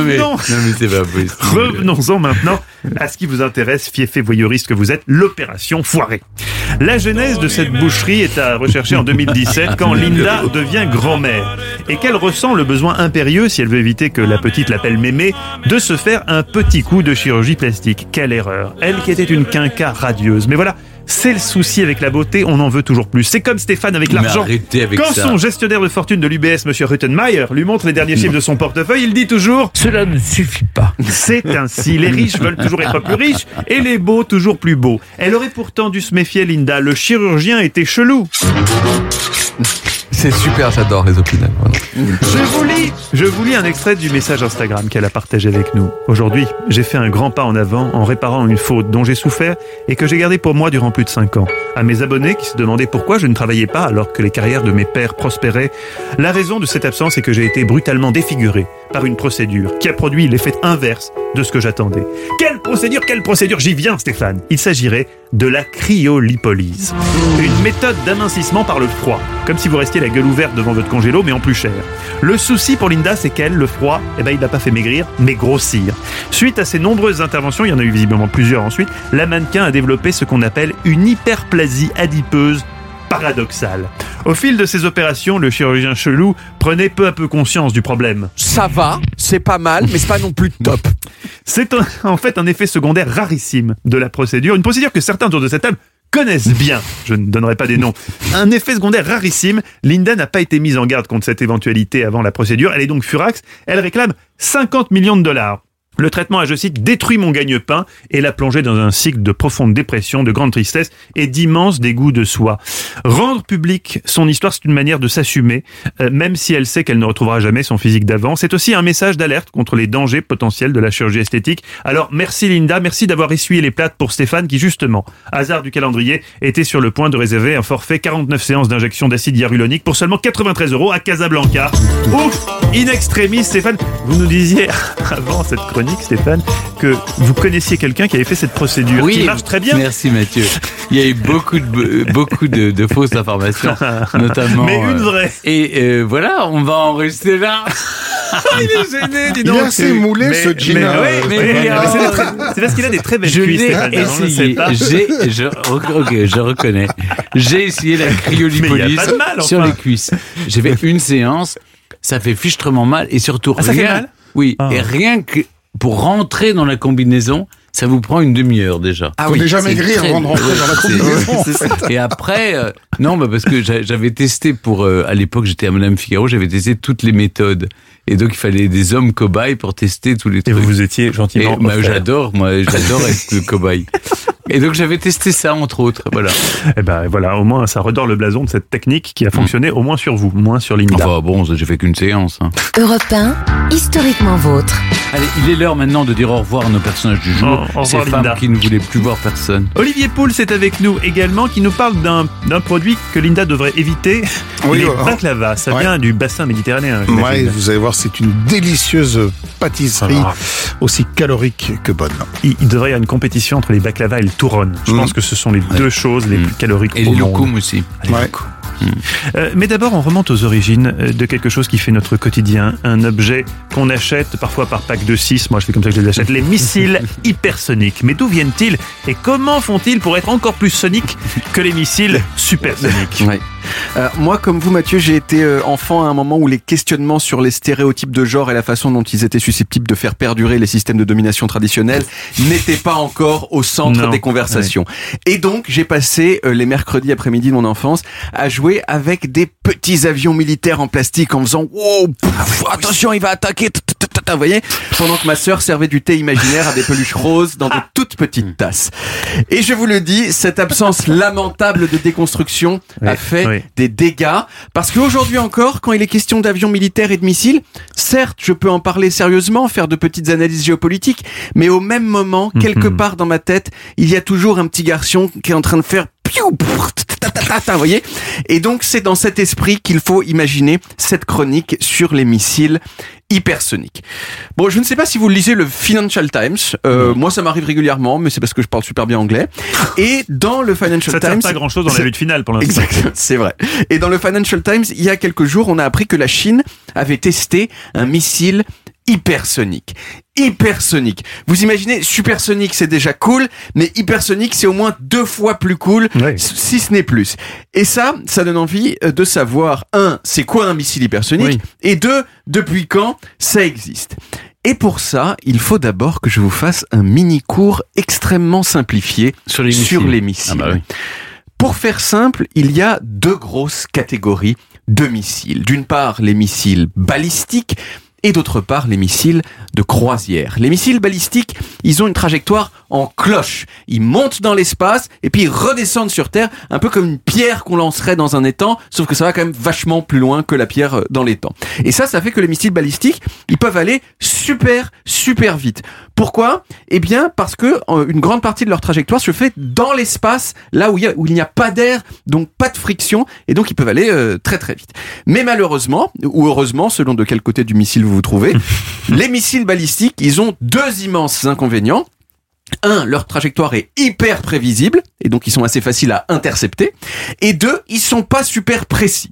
Speaker 3: Revenons-en maintenant à ce qui vous intéresse, fiefé voyeuriste que vous êtes, l'opération foirée. La genèse de cette boucherie est à rechercher en 2017 quand Linda devient grand-mère et qu'elle ressent le besoin impérieux, si elle veut éviter que la petite l'appelle mémé, de se faire un petit coup de chirurgie plastique. Quelle erreur. Elle qui était une quinca radieuse. Mais voilà, c'est le souci avec la beauté, on en veut toujours plus. C'est comme Stéphane avec l'argent. Quand son gestionnaire de fortune de l'UBS, monsieur Ruttenmeier, lui montre les derniers chiffres de son portefeuille, il dit toujours « Cela ne suffit pas ». C'est ainsi, les riches veulent toujours être plus riches et les beaux toujours plus beaux. Elle aurait pourtant dû se méfier, Linda, le chirurgien était chelou.
Speaker 6: C'est super, j'adore les opinels.
Speaker 3: Je vous lis un extrait du message Instagram qu'elle a partagé avec nous. Aujourd'hui, j'ai fait un grand pas en avant en réparant une faute dont j'ai souffert et que j'ai gardée pour moi durant plus de 5 ans. À mes abonnés qui se demandaient pourquoi je ne travaillais pas alors que les carrières de mes pères prospéraient, la raison de cette absence est que j'ai été brutalement défiguré par une procédure qui a produit l'effet inverse de ce que j'attendais. Quelle procédure, j'y viens Stéphane. Il s'agirait de la cryolipolyse. Une méthode d'amincissement par le froid, comme si vous restiez la gueule ouverte devant votre congélo, mais en plus cher. Le souci pour Linda, c'est qu'elle, le froid, il n'a pas fait maigrir, mais grossir. Suite à ces nombreuses interventions, il y en a eu visiblement plusieurs ensuite, la mannequin a développé ce qu'on appelle une hyperplasie adipeuse paradoxale. Au fil de ces opérations, le chirurgien chelou prenait peu à peu conscience du problème.
Speaker 6: Ça va, c'est pas mal, mais c'est pas non plus top.
Speaker 3: C'est en fait un effet secondaire rarissime de la procédure, une procédure que certains autour de cette table connaissent bien, je ne donnerai pas des noms. Un effet secondaire rarissime, Linda n'a pas été mise en garde contre cette éventualité avant la procédure, elle est donc furax, elle réclame 50 millions de $. Le traitement a, je cite, détruit mon gagne-pain et l'a plongé dans un cycle de profonde dépression, de grande tristesse et d'immense dégoût de soi. Rendre public son histoire, c'est une manière de s'assumer, même si elle sait qu'elle ne retrouvera jamais son physique d'avant. C'est aussi un message d'alerte contre les dangers potentiels de la chirurgie esthétique. Alors, merci Linda, merci d'avoir essuyé les plâtres pour Stéphane qui, justement, hasard du calendrier, était sur le point de réserver un forfait 49 séances d'injection d'acide hyaluronique pour seulement 93 € à Casablanca. Ouf! In extremis, Stéphane, vous nous disiez avant cette chronique, Stéphane, que vous connaissiez quelqu'un qui avait fait cette procédure, qui marche très bien.
Speaker 4: Merci Mathieu. Il y a eu beaucoup de fausses informations, notamment.
Speaker 3: Mais une vraie.
Speaker 4: Et voilà, on va en rester là.
Speaker 3: Il est gêné, dis donc.
Speaker 7: Il est assez moulé, ce Gina.
Speaker 3: C'est parce qu'il a des très belles cuisses, Stéphane.
Speaker 4: Je reconnais. J'ai essayé la cryolipolyse sur les cuisses. J'ai fait une séance. Ça fait fichtrement mal et surtout
Speaker 3: ça fait mal.
Speaker 4: Oui, et rien que pour rentrer dans la combinaison, ça vous prend une demi-heure déjà.
Speaker 7: Ah oui, déjà maigrir avant de rentrer dans la combinaison.
Speaker 4: Et après, Non, parce que j'avais testé à l'époque, j'étais à Madame Figaro, j'avais testé toutes les méthodes. Et donc, il fallait des hommes cobayes pour tester tous les trucs.
Speaker 3: Et vous étiez gentiment
Speaker 4: j'adore être le cobaye. Et donc, j'avais testé ça, entre autres, voilà.
Speaker 3: Et ben voilà, au moins, ça redore le blason de cette technique qui a fonctionné au moins sur vous, moins sur Linda.
Speaker 4: Enfin bon, j'ai fait qu'une séance. Hein.
Speaker 1: Europe 1, historiquement vôtre.
Speaker 4: Allez, il est l'heure maintenant de dire au revoir à nos personnages du jour. Ces femmes Linda. Qui ne voulaient plus voir personne.
Speaker 3: Olivier Pouls est avec nous également, qui nous parle d'un produit que Linda devrait éviter.
Speaker 7: Oui,
Speaker 3: les baklava, ça vient du bassin méditerranéen.
Speaker 7: Oui, vous allez voir, c'est une délicieuse pâtisserie, aussi calorique que bonne.
Speaker 3: Il devrait y avoir une compétition entre les baklava et le touron. Je pense que ce sont les deux choses les plus caloriques au monde.
Speaker 4: Et les loukoum aussi.
Speaker 3: Mais d'abord, on remonte aux origines de quelque chose qui fait notre quotidien, un objet qu'on achète parfois par pack de 6, moi je fais comme ça que je les achète, les missiles hypersoniques. Mais d'où viennent-ils et comment font-ils pour être encore plus soniques que les missiles supersoniques?
Speaker 6: Moi, comme vous, Mathieu, j'ai été enfant à un moment où les questionnements sur les stéréotypes de genre et la façon dont ils étaient susceptibles de faire perdurer les systèmes de domination traditionnels n'étaient pas encore au centre des conversations. Et donc, j'ai passé les mercredis après-midi de mon enfance à jouer avec des petits avions militaires en plastique en faisant wow, attention, il va attaquer, vous voyez, pendant que ma sœur servait du thé imaginaire à des peluches roses dans de toutes petites tasses. Et je vous le dis, cette absence lamentable de déconstruction a fait des dégâts, parce qu'aujourd'hui encore, quand il est question d'avions militaires et de missiles, certes, je peux en parler sérieusement, faire de petites analyses géopolitiques, mais au même moment, quelque part dans ma tête, il y a toujours un petit garçon qui est en train de faire vous voyez. Et donc, c'est dans cet esprit qu'il faut imaginer cette chronique sur les missiles hypersoniques. Bon, je ne sais pas si vous lisez le Financial Times. Moi, ça m'arrive régulièrement, mais c'est parce que je parle super bien anglais. Et dans le Financial Times...
Speaker 3: Ça ne pas grand-chose dans la lutte finale pour l'instant.
Speaker 6: Exact, c'est vrai. Et dans le Financial Times, il y a quelques jours, on a appris que la Chine avait testé un missile hypersonique. Hypersonique. Vous imaginez, supersonique, c'est déjà cool, mais hypersonique, c'est au moins 2 fois plus cool, si ce n'est plus. Et ça donne envie de savoir, 1, c'est quoi un missile hypersonique, et 2, depuis quand ça existe. Et pour ça, il faut d'abord que je vous fasse un mini-cours extrêmement simplifié sur les missiles. Ah bah oui. Pour faire simple, il y a 2 grosses catégories de missiles. D'une part, les missiles balistiques, et d'autre part les missiles de croisière. Les missiles balistiques, ils ont une trajectoire en cloche. Ils montent dans l'espace et puis ils redescendent sur Terre, un peu comme une pierre qu'on lancerait dans un étang, sauf que ça va quand même vachement plus loin que la pierre dans l'étang. Et ça fait que les missiles balistiques, ils peuvent aller super vite. Pourquoi ? Eh bien, parce que une grande partie de leur trajectoire se fait dans l'espace, là où il n'y a pas d'air, donc pas de friction, et donc ils peuvent aller très vite. Mais malheureusement, ou heureusement, selon de quel côté du missile vous vous trouvez, les missiles balistiques, ils ont 2 immenses inconvénients. 1, leur trajectoire est hyper prévisible, et donc ils sont assez faciles à intercepter. Et 2, ils sont pas super précis.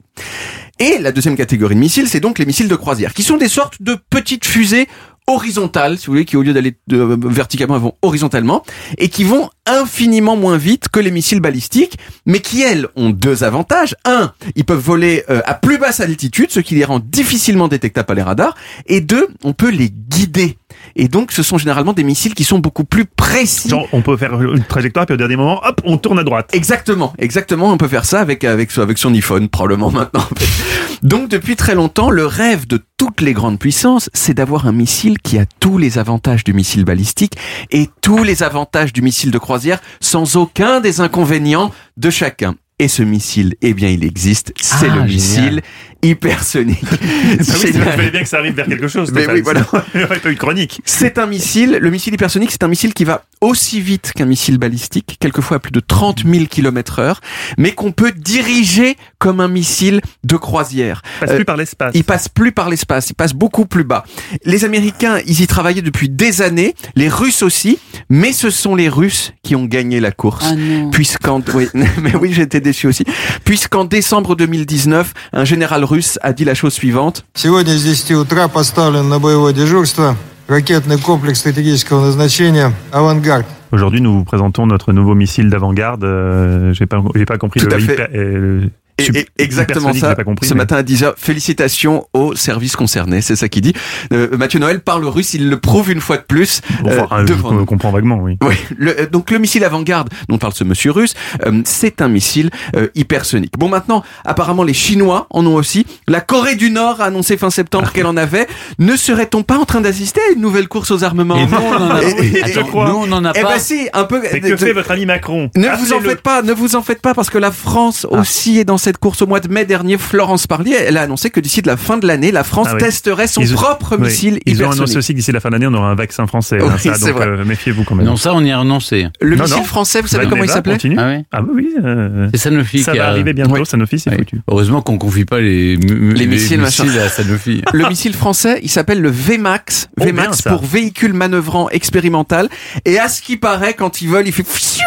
Speaker 6: Et la deuxième catégorie de missiles, c'est donc les missiles de croisière, qui sont des sortes de petites fusées horizontales, si vous voulez, qui au lieu d'aller verticalement, vont horizontalement, et qui vont infiniment moins vite que les missiles balistiques, mais qui, elles, ont 2 avantages. 1, ils peuvent voler à plus basse altitude, ce qui les rend difficilement détectables par les radars, et 2, on peut les guider. Et donc, ce sont généralement des missiles qui sont beaucoup plus précis.
Speaker 3: Genre, on peut faire une trajectoire, puis au dernier moment, hop, on tourne à droite.
Speaker 6: Exactement, on peut faire ça avec son iPhone, probablement maintenant. Donc, depuis très longtemps, le rêve de toutes les grandes puissances, c'est d'avoir un missile qui a tous les avantages du missile balistique et tous les avantages du missile de croisière, sans aucun des inconvénients de chacun. Et ce missile, eh bien, il existe. C'est le missile hypersonique.
Speaker 3: Il fallait bien que ça arrive vers quelque chose.
Speaker 6: Mais oui, voilà.
Speaker 3: Il n'y aurait pas eu de chronique.
Speaker 6: C'est un missile, le missile hypersonique, c'est un missile qui va aussi vite qu'un missile balistique, quelquefois à plus de 30 000 km/h, mais qu'on peut diriger comme un missile de croisière.
Speaker 3: Il passe plus par l'espace.
Speaker 6: Il passe plus par l'espace, il passe beaucoup plus bas. Les Américains, ils y travaillaient depuis des années, les Russes aussi, mais ce sont les Russes qui ont gagné la course.
Speaker 5: Ah non.
Speaker 6: Oui, j'étais déçu aussi. Puisqu'en décembre 2019, un général russe a dit la chose suivante.
Speaker 16: Сегодня с 10 утра поставлен на боевое дежурство ракетный комплекс стратегического назначения «Авангард».
Speaker 3: Aujourd'hui, nous vous présentons notre nouveau missile d'avant-garde. J'ai pas compris le
Speaker 6: Exactement ça. Ce matin à 10h, félicitations aux services concernés, c'est ça qu'il dit. Mathieu Noël parle russe, il le prouve une fois de plus.
Speaker 3: Je comprends vaguement, oui.
Speaker 6: Donc le missile Avangard dont parle ce monsieur russe, c'est un missile hypersonique. Bon, maintenant, apparemment les Chinois en ont aussi. La Corée du Nord a annoncé fin septembre qu'elle en avait. Ne serait-on pas en train d'assister à une nouvelle course aux armements?
Speaker 4: Et nous, on n'en a pas.
Speaker 6: Eh ben si, un peu.
Speaker 3: Mais que fait votre ami Macron?
Speaker 6: Ne vous en faites pas, parce que la France aussi est dans cette course. Au mois de mai dernier, Florence Parly, elle a annoncé que d'ici de la fin de l'année, la France testerait son propre missile hypersonique.
Speaker 3: Ils ont annoncé aussi que d'ici la fin de l'année, on aura un vaccin français. Donc méfiez-vous quand même.
Speaker 4: Non, ça, on y a renoncé.
Speaker 6: Le missile français, vous savez comment il s'appelait?
Speaker 3: Ah oui.
Speaker 4: C'est Sanofi.
Speaker 3: Ça va arriver bientôt. Sanofi, c'est foutu.
Speaker 4: Heureusement qu'on confie pas les missiles à Sanofi.
Speaker 6: Le missile français, il s'appelle le VMAX. VMAX pour véhicule manœuvrant expérimental. Et à ce qui paraît, quand il vole, il fait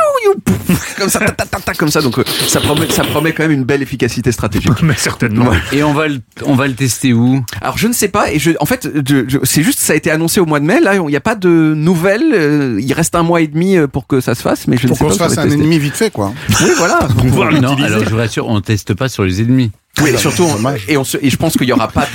Speaker 6: comme ça, comme ça. Donc ça promet quand même une belle efficacité stratégique.
Speaker 3: Mais certainement.
Speaker 4: Et on va le tester où?
Speaker 6: Alors je ne sais pas. Et en fait, c'est juste, ça a été annoncé au mois de mai. Là, il n'y a pas de nouvelles. Il reste 1 mois et demi pour que ça se fasse. Mais je ne sais pas.
Speaker 7: Pour qu'on se fasse un ennemi vite fait, quoi.
Speaker 6: Oui, voilà.
Speaker 4: Non, alors je vous rassure, on teste pas sur les ennemis.
Speaker 6: Oui, surtout, et je pense qu'il n'y aura pas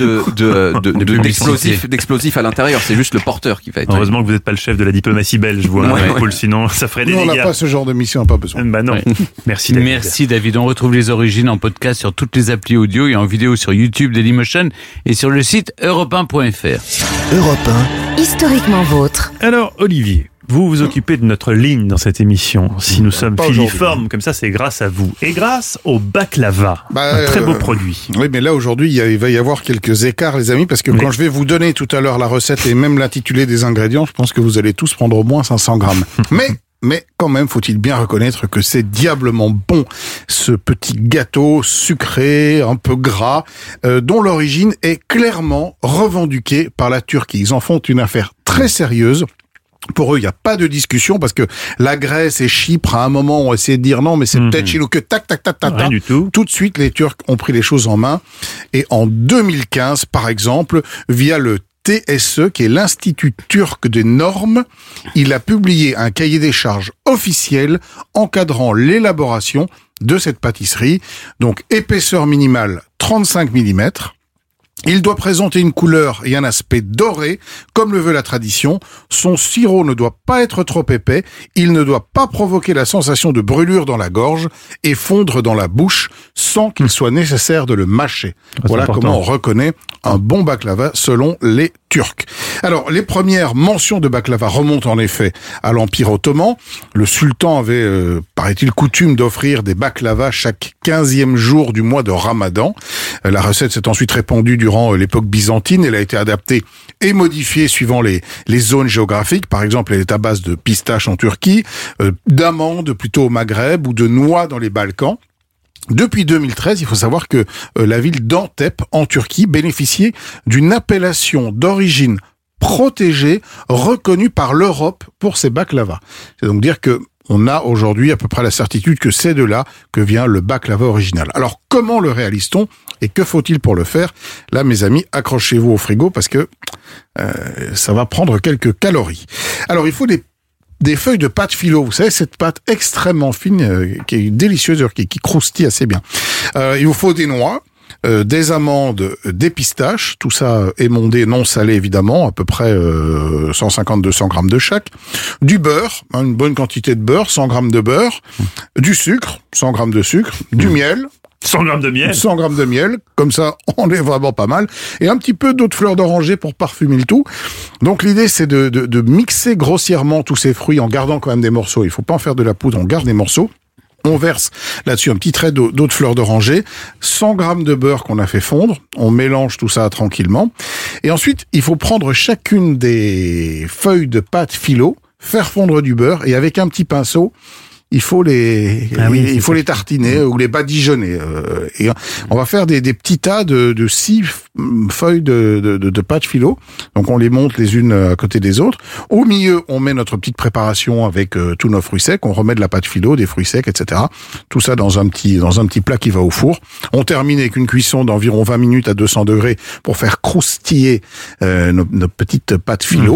Speaker 6: d'explosifs à l'intérieur. C'est juste le porteur qui va être.
Speaker 3: Heureusement que vous n'êtes pas le chef de la diplomatie belge, vous, Paul, sinon ça ferait des dégâts.
Speaker 7: On n'a pas ce genre de mission, on n'a pas besoin.
Speaker 3: Bah non. Merci David.
Speaker 4: Merci David. On retrouve les origines en podcast sur toutes les applis audio et en vidéo sur YouTube Dailymotion et sur le site europe1.fr.
Speaker 1: Europe 1, historiquement vôtre.
Speaker 3: Alors, Olivier, vous vous occupez de notre ligne dans cette émission. Si nous sommes filiformes comme ça, c'est grâce à vous. Et grâce au baklava, un très beau produit.
Speaker 7: Oui, mais là, aujourd'hui, il va y avoir quelques écarts, les amis, parce que quand je vais vous donner tout à l'heure la recette et même l'intitulé des ingrédients, je pense que vous allez tous prendre au moins 500 grammes. Mais quand même, faut-il bien reconnaître que c'est diablement bon, ce petit gâteau sucré, un peu gras, dont l'origine est clairement revendiquée par la Turquie. Ils en font une affaire très sérieuse. Pour eux, il n'y a pas de discussion parce que la Grèce et Chypre, à un moment, ont essayé de dire non, mais c'est peut-être chez nous que tac.
Speaker 3: Rien du tout.
Speaker 7: Tout de suite, les Turcs ont pris les choses en main. Et en 2015, par exemple, via le TSE, qui est l'Institut turc des normes, il a publié un cahier des charges officiel encadrant l'élaboration de cette pâtisserie. Donc, épaisseur minimale 35 mm. Il doit présenter une couleur et un aspect doré, comme le veut la tradition. Son sirop ne doit pas être trop épais. Il ne doit pas provoquer la sensation de brûlure dans la gorge et fondre dans la bouche sans qu'il soit nécessaire de le mâcher. Voilà comment on reconnaît un bon baklava selon les Turcs. Alors, les premières mentions de baklava remontent en effet à l'Empire ottoman. Le sultan avait, paraît-il, coutume d'offrir des baklavas chaque 15e jour du mois de Ramadan. La recette s'est ensuite répandue durant l'époque byzantine. Elle a été adaptée et modifiée suivant les zones géographiques. Par exemple, elle est à base de pistaches en Turquie, d'amandes plutôt au Maghreb ou de noix dans les Balkans. Depuis 2013, il faut savoir que la ville d'Antep, en Turquie, bénéficiait d'une appellation d'origine protégée, reconnue par l'Europe pour ses baklavas. C'est donc dire que on a aujourd'hui à peu près la certitude que c'est de là que vient le baklava original. Alors, comment le réalise-t-on et que faut-il pour le faire? Là, mes amis, accrochez-vous au frigo parce que ça va prendre quelques calories. Alors, il faut des feuilles de pâte philo. Vous savez, cette pâte extrêmement fine, qui est délicieuse, qui croustille assez bien. Il vous faut des noix, des amandes, des pistaches, tout ça émondé, non salé évidemment, à peu près 150-200 grammes de chaque, du beurre, une bonne quantité de beurre, 100 grammes de beurre, du sucre, 100 grammes de sucre, du miel,
Speaker 3: 100 grammes de miel.
Speaker 7: 100 grammes de miel, comme ça on est vraiment pas mal, et un petit peu d'eau de fleur d'oranger pour parfumer le tout. Donc l'idée c'est de mixer grossièrement tous ces fruits en gardant quand même des morceaux. Il faut pas en faire de la poudre, on garde des morceaux. On verse là-dessus un petit trait d'eau de fleur d'oranger, 100 grammes de beurre qu'on a fait fondre, on mélange tout ça tranquillement. Et ensuite, il faut prendre chacune des feuilles de pâte philo, faire fondre du beurre, et avec un petit pinceau, il faut les tartiner ou les badigeonner. Et on va faire des petits tas de 6 feuilles de pâte philo. Donc on les monte les unes à côté des autres. Au milieu, on met notre petite préparation avec tous nos fruits secs. On remet de la pâte philo, des fruits secs, etc. Tout ça dans un petit plat qui va au four. On termine avec une cuisson d'environ 20 minutes à 200 degrés pour faire croustiller nos petites pâtes philo.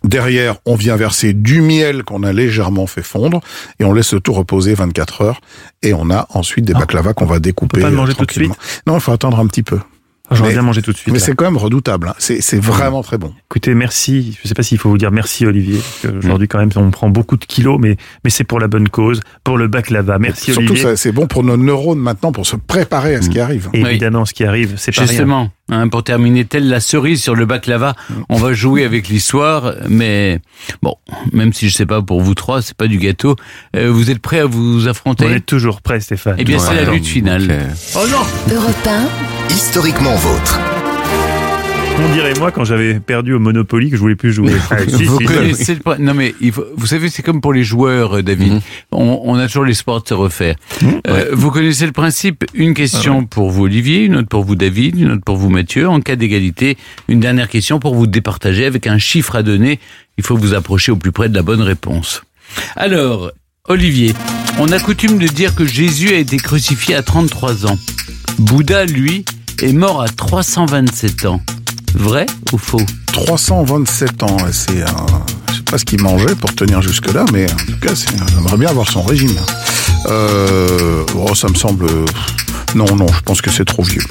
Speaker 7: Derrière, on vient verser du miel qu'on a légèrement fait fondre et on laisse le tout reposer 24 heures. Et on a ensuite des baklava qu'on va découper.
Speaker 3: On peut pas le manger tout de
Speaker 7: tranquillement.
Speaker 3: suite.
Speaker 7: Non, il faut attendre un petit peu.
Speaker 3: J'aurais bien mangé tout de suite.
Speaker 7: Mais
Speaker 3: là.
Speaker 7: c'est quand même redoutable. Hein. C'est vraiment très bon.
Speaker 3: Écoutez, merci. Je sais pas s'il faut vous dire merci, Olivier. Parce qu'aujourd'hui, quand même, on prend beaucoup de kilos, mais c'est pour la bonne cause, pour le baklava. Merci,
Speaker 7: Surtout,
Speaker 3: Olivier.
Speaker 7: c'est bon pour nos neurones maintenant, pour se préparer à ce qui arrive.
Speaker 3: Évidemment, ce qui arrive, c'est pas rien.
Speaker 4: Justement, pour terminer, telle la cerise sur le baklava, on va jouer avec l'histoire, mais bon, même si je sais pas pour vous trois, c'est pas du gâteau. Vous êtes prêts à vous affronter?
Speaker 3: On est toujours prêts, Stéphane.
Speaker 4: Eh bien, c'est la lutte finale.
Speaker 6: Okay.
Speaker 3: Oh non!
Speaker 1: Europe 1.
Speaker 2: Historiquement vôtre.
Speaker 3: On dirait moi quand j'avais perdu au Monopoly que je voulais plus jouer.
Speaker 4: Vous connaissez le... Non mais vous savez, c'est comme pour les joueurs, David. On a toujours l'espoir de se refaire. Vous connaissez le principe. Une question pour vous, Olivier, une autre pour vous, David, une autre pour vous, Mathieu. En cas d'égalité, une dernière question pour vous départager avec un chiffre à donner. Il faut vous approcher au plus près de la bonne réponse. Alors, Olivier, on a coutume de dire que Jésus a été crucifié à 33 ans. Bouddha, lui, est mort à 327 ans. Vrai ou faux?
Speaker 7: 327 ans, je sais pas ce qu'il mangeait pour tenir jusque-là, mais en tout cas, j'aimerais bien avoir son régime. Ça me semble... Non, je pense que c'est trop vieux.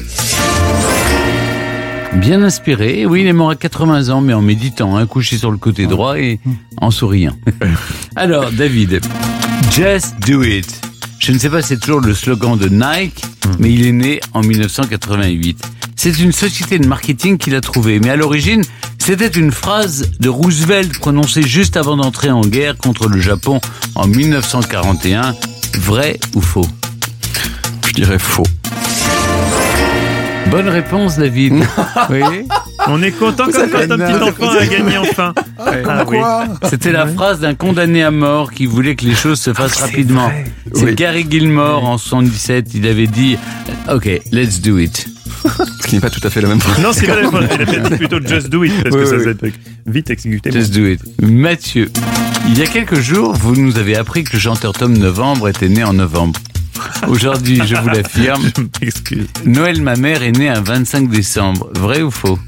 Speaker 4: Bien inspiré. Oui, il est mort à 80 ans, mais en méditant, couché sur le côté droit et en souriant. Alors, David, just do it. Je ne sais pas si c'est toujours le slogan de Nike, mais il est né en 1988. C'est une société de marketing qu'il a trouvé. Mais à l'origine, c'était une phrase de Roosevelt prononcée juste avant d'entrer en guerre contre le Japon en 1941. Vrai ou faux?
Speaker 6: Je dirais faux.
Speaker 4: Bonne réponse, David. Oui.
Speaker 3: On est content comme quand un petit enfant a gagné enfin.
Speaker 7: Quoi?
Speaker 4: C'était la phrase d'un condamné à mort qui voulait que les choses se fassent rapidement. C'est Gary Gilmore en 77. Il avait dit « OK, let's do it ».
Speaker 6: Ce qui n'est pas tout à fait la même phrase.
Speaker 3: Non, c'est pas la même phrase. Il a peut-être dit plutôt just do it parce que ça va être vite exécuté.
Speaker 4: Just do it. Mathieu, il y a quelques jours, vous nous avez appris que le chanteur Tom Novembre était né en novembre. Aujourd'hui, je vous l'affirme, Noël ma mère est né un 25 décembre. Vrai ou faux?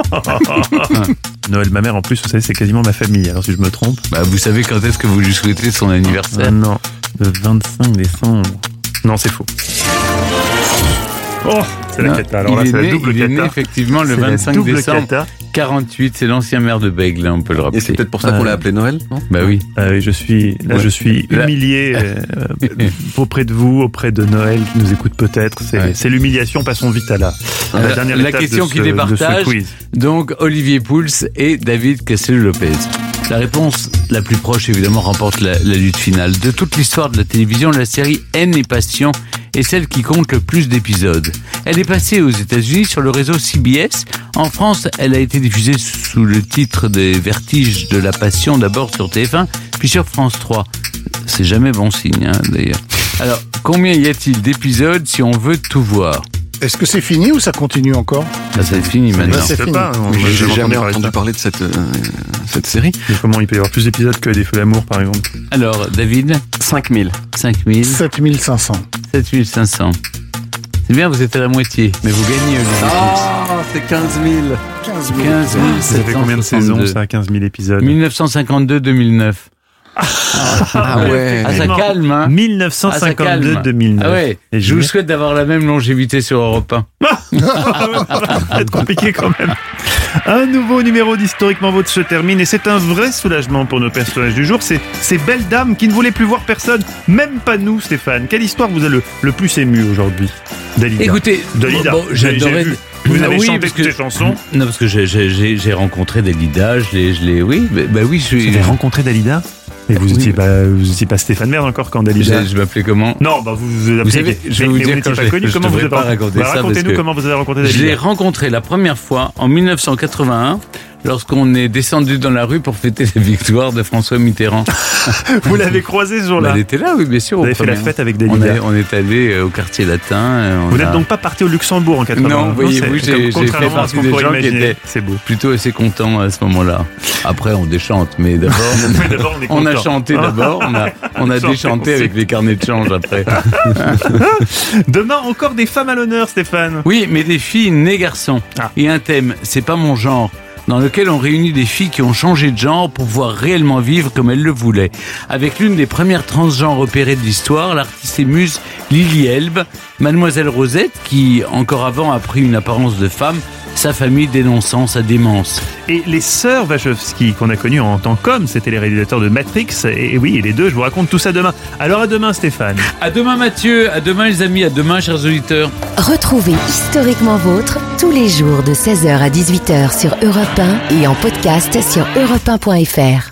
Speaker 3: Noël ma mère, en plus, vous savez, c'est quasiment ma famille. Alors si je me trompe...
Speaker 4: Vous savez quand est-ce que vous lui souhaitez son anniversaire?
Speaker 3: Non, le 25 décembre. Non, c'est faux. Oh, c'est la cata. Alors là, c'est la double cata.
Speaker 4: Il est né effectivement le 25 décembre 48. C'est l'ancien maire de Bègle, on peut le rappeler.
Speaker 6: Et c'est peut-être pour ça qu'on l'a appelé Noël, non?
Speaker 4: Oui.
Speaker 3: Je suis humilié auprès de vous, auprès de Noël qui nous écoute peut-être. C'est l'humiliation. Passons vite à la dernière étape
Speaker 4: question qui départage. Donc Olivier Pouls et David Castel-Lopez. La réponse la plus proche, évidemment, remporte la lutte finale. De toute l'histoire de la télévision, la série Haine et Passion est celle qui compte le plus d'épisodes. Elle est passée aux États-Unis sur le réseau CBS. En France, elle a été diffusée sous le titre des Vertiges de la Passion, d'abord sur TF1, puis sur France 3. C'est jamais bon signe, d'ailleurs. Alors, combien y a-t-il d'épisodes si on veut tout voir?
Speaker 7: Est-ce que c'est fini ou ça continue encore?
Speaker 4: Ça va être fini maintenant.
Speaker 7: C'est fini.
Speaker 6: J'ai jamais entendu parler de cette série.
Speaker 3: Mais comment il peut y avoir plus d'épisodes que des Feux d'amour, par exemple?
Speaker 4: Alors, David?
Speaker 6: 5000.
Speaker 4: 5000.
Speaker 7: 7500.
Speaker 4: 7500. C'est bien, vous êtes à la moitié, mais vous gagnez, Olivier.
Speaker 6: C'est 15 000.
Speaker 7: 15 000.
Speaker 4: 15 000.
Speaker 3: Ça fait combien de saisons, ça? 15 000 épisodes.
Speaker 4: 1952-2009.
Speaker 6: Ouais.
Speaker 4: Ça calme, hein.
Speaker 3: 1952-2009.
Speaker 4: Ah ouais.
Speaker 3: Et
Speaker 4: je vous souhaite d'avoir la même longévité sur Europe 1.
Speaker 3: Ça va être compliqué quand même. Un nouveau numéro d'Historiquement Vôtre se termine et c'est un vrai soulagement pour nos personnages du jour. C'est ces belles dames qui ne voulaient plus voir personne, même pas nous, Stéphane. Quelle histoire vous a le plus ému aujourd'hui, Dalida?
Speaker 4: Écoutez,
Speaker 3: Dalida,
Speaker 4: j'adorais...
Speaker 3: Vous avez chanté toutes ces chansons?
Speaker 4: Non, parce que j'ai rencontré Dalida, oui,
Speaker 3: Vous avez rencontré Dalida? Mais vous étiez pas Stéphane Merde encore quand Dalida?
Speaker 4: Je m'appelais comment?
Speaker 3: Non, vous
Speaker 4: savez, je vais vous dire quand
Speaker 3: pas connu. Comment vous avez raconté ça? Racontez-nous comment vous avez rencontré Dalida.
Speaker 4: Je l'ai rencontré la première fois en 1981. Lorsqu'on est descendu dans la rue pour fêter la victoire de François Mitterrand.
Speaker 3: Vous l'avez croisé ce jour-là?
Speaker 4: Elle était là, oui, bien sûr.
Speaker 3: Vous avez fait la fête avec Dalida.
Speaker 4: On est allé au quartier latin.
Speaker 3: Vous n'êtes donc pas parti au Luxembourg en 81?
Speaker 4: Non, voyez-vous, j'ai fait partie des gens qui étaient plutôt assez contents à ce moment-là. Après, on déchante, mais d'abord, on a chanté d'abord, on a déchanté avec les carnets de change après.
Speaker 3: Demain, encore des femmes à l'honneur, Stéphane.
Speaker 4: Oui, mais des filles nées garçons. Et un thème, c'est pas mon genre. dans lequel on réunit des filles qui ont changé de genre pour pouvoir réellement vivre comme elles le voulaient. Avec l'une des premières transgenres opérées de l'histoire, l'artiste et muse Lily Elbe, Mademoiselle Rosette, qui encore avant a pris une apparence de femme, sa famille dénonçant sa démence.
Speaker 3: Et les sœurs Wachowski, qu'on a connues en tant qu'hommes, c'était les réalisateurs de Matrix, et oui, et les deux, je vous raconte tout ça demain. Alors à demain Stéphane.
Speaker 4: À demain Mathieu, à demain les amis, à demain chers auditeurs.
Speaker 1: Retrouvez Historiquement Vôtre tous les jours de 16h à 18h sur Europe 1 et en podcast sur europe1.fr.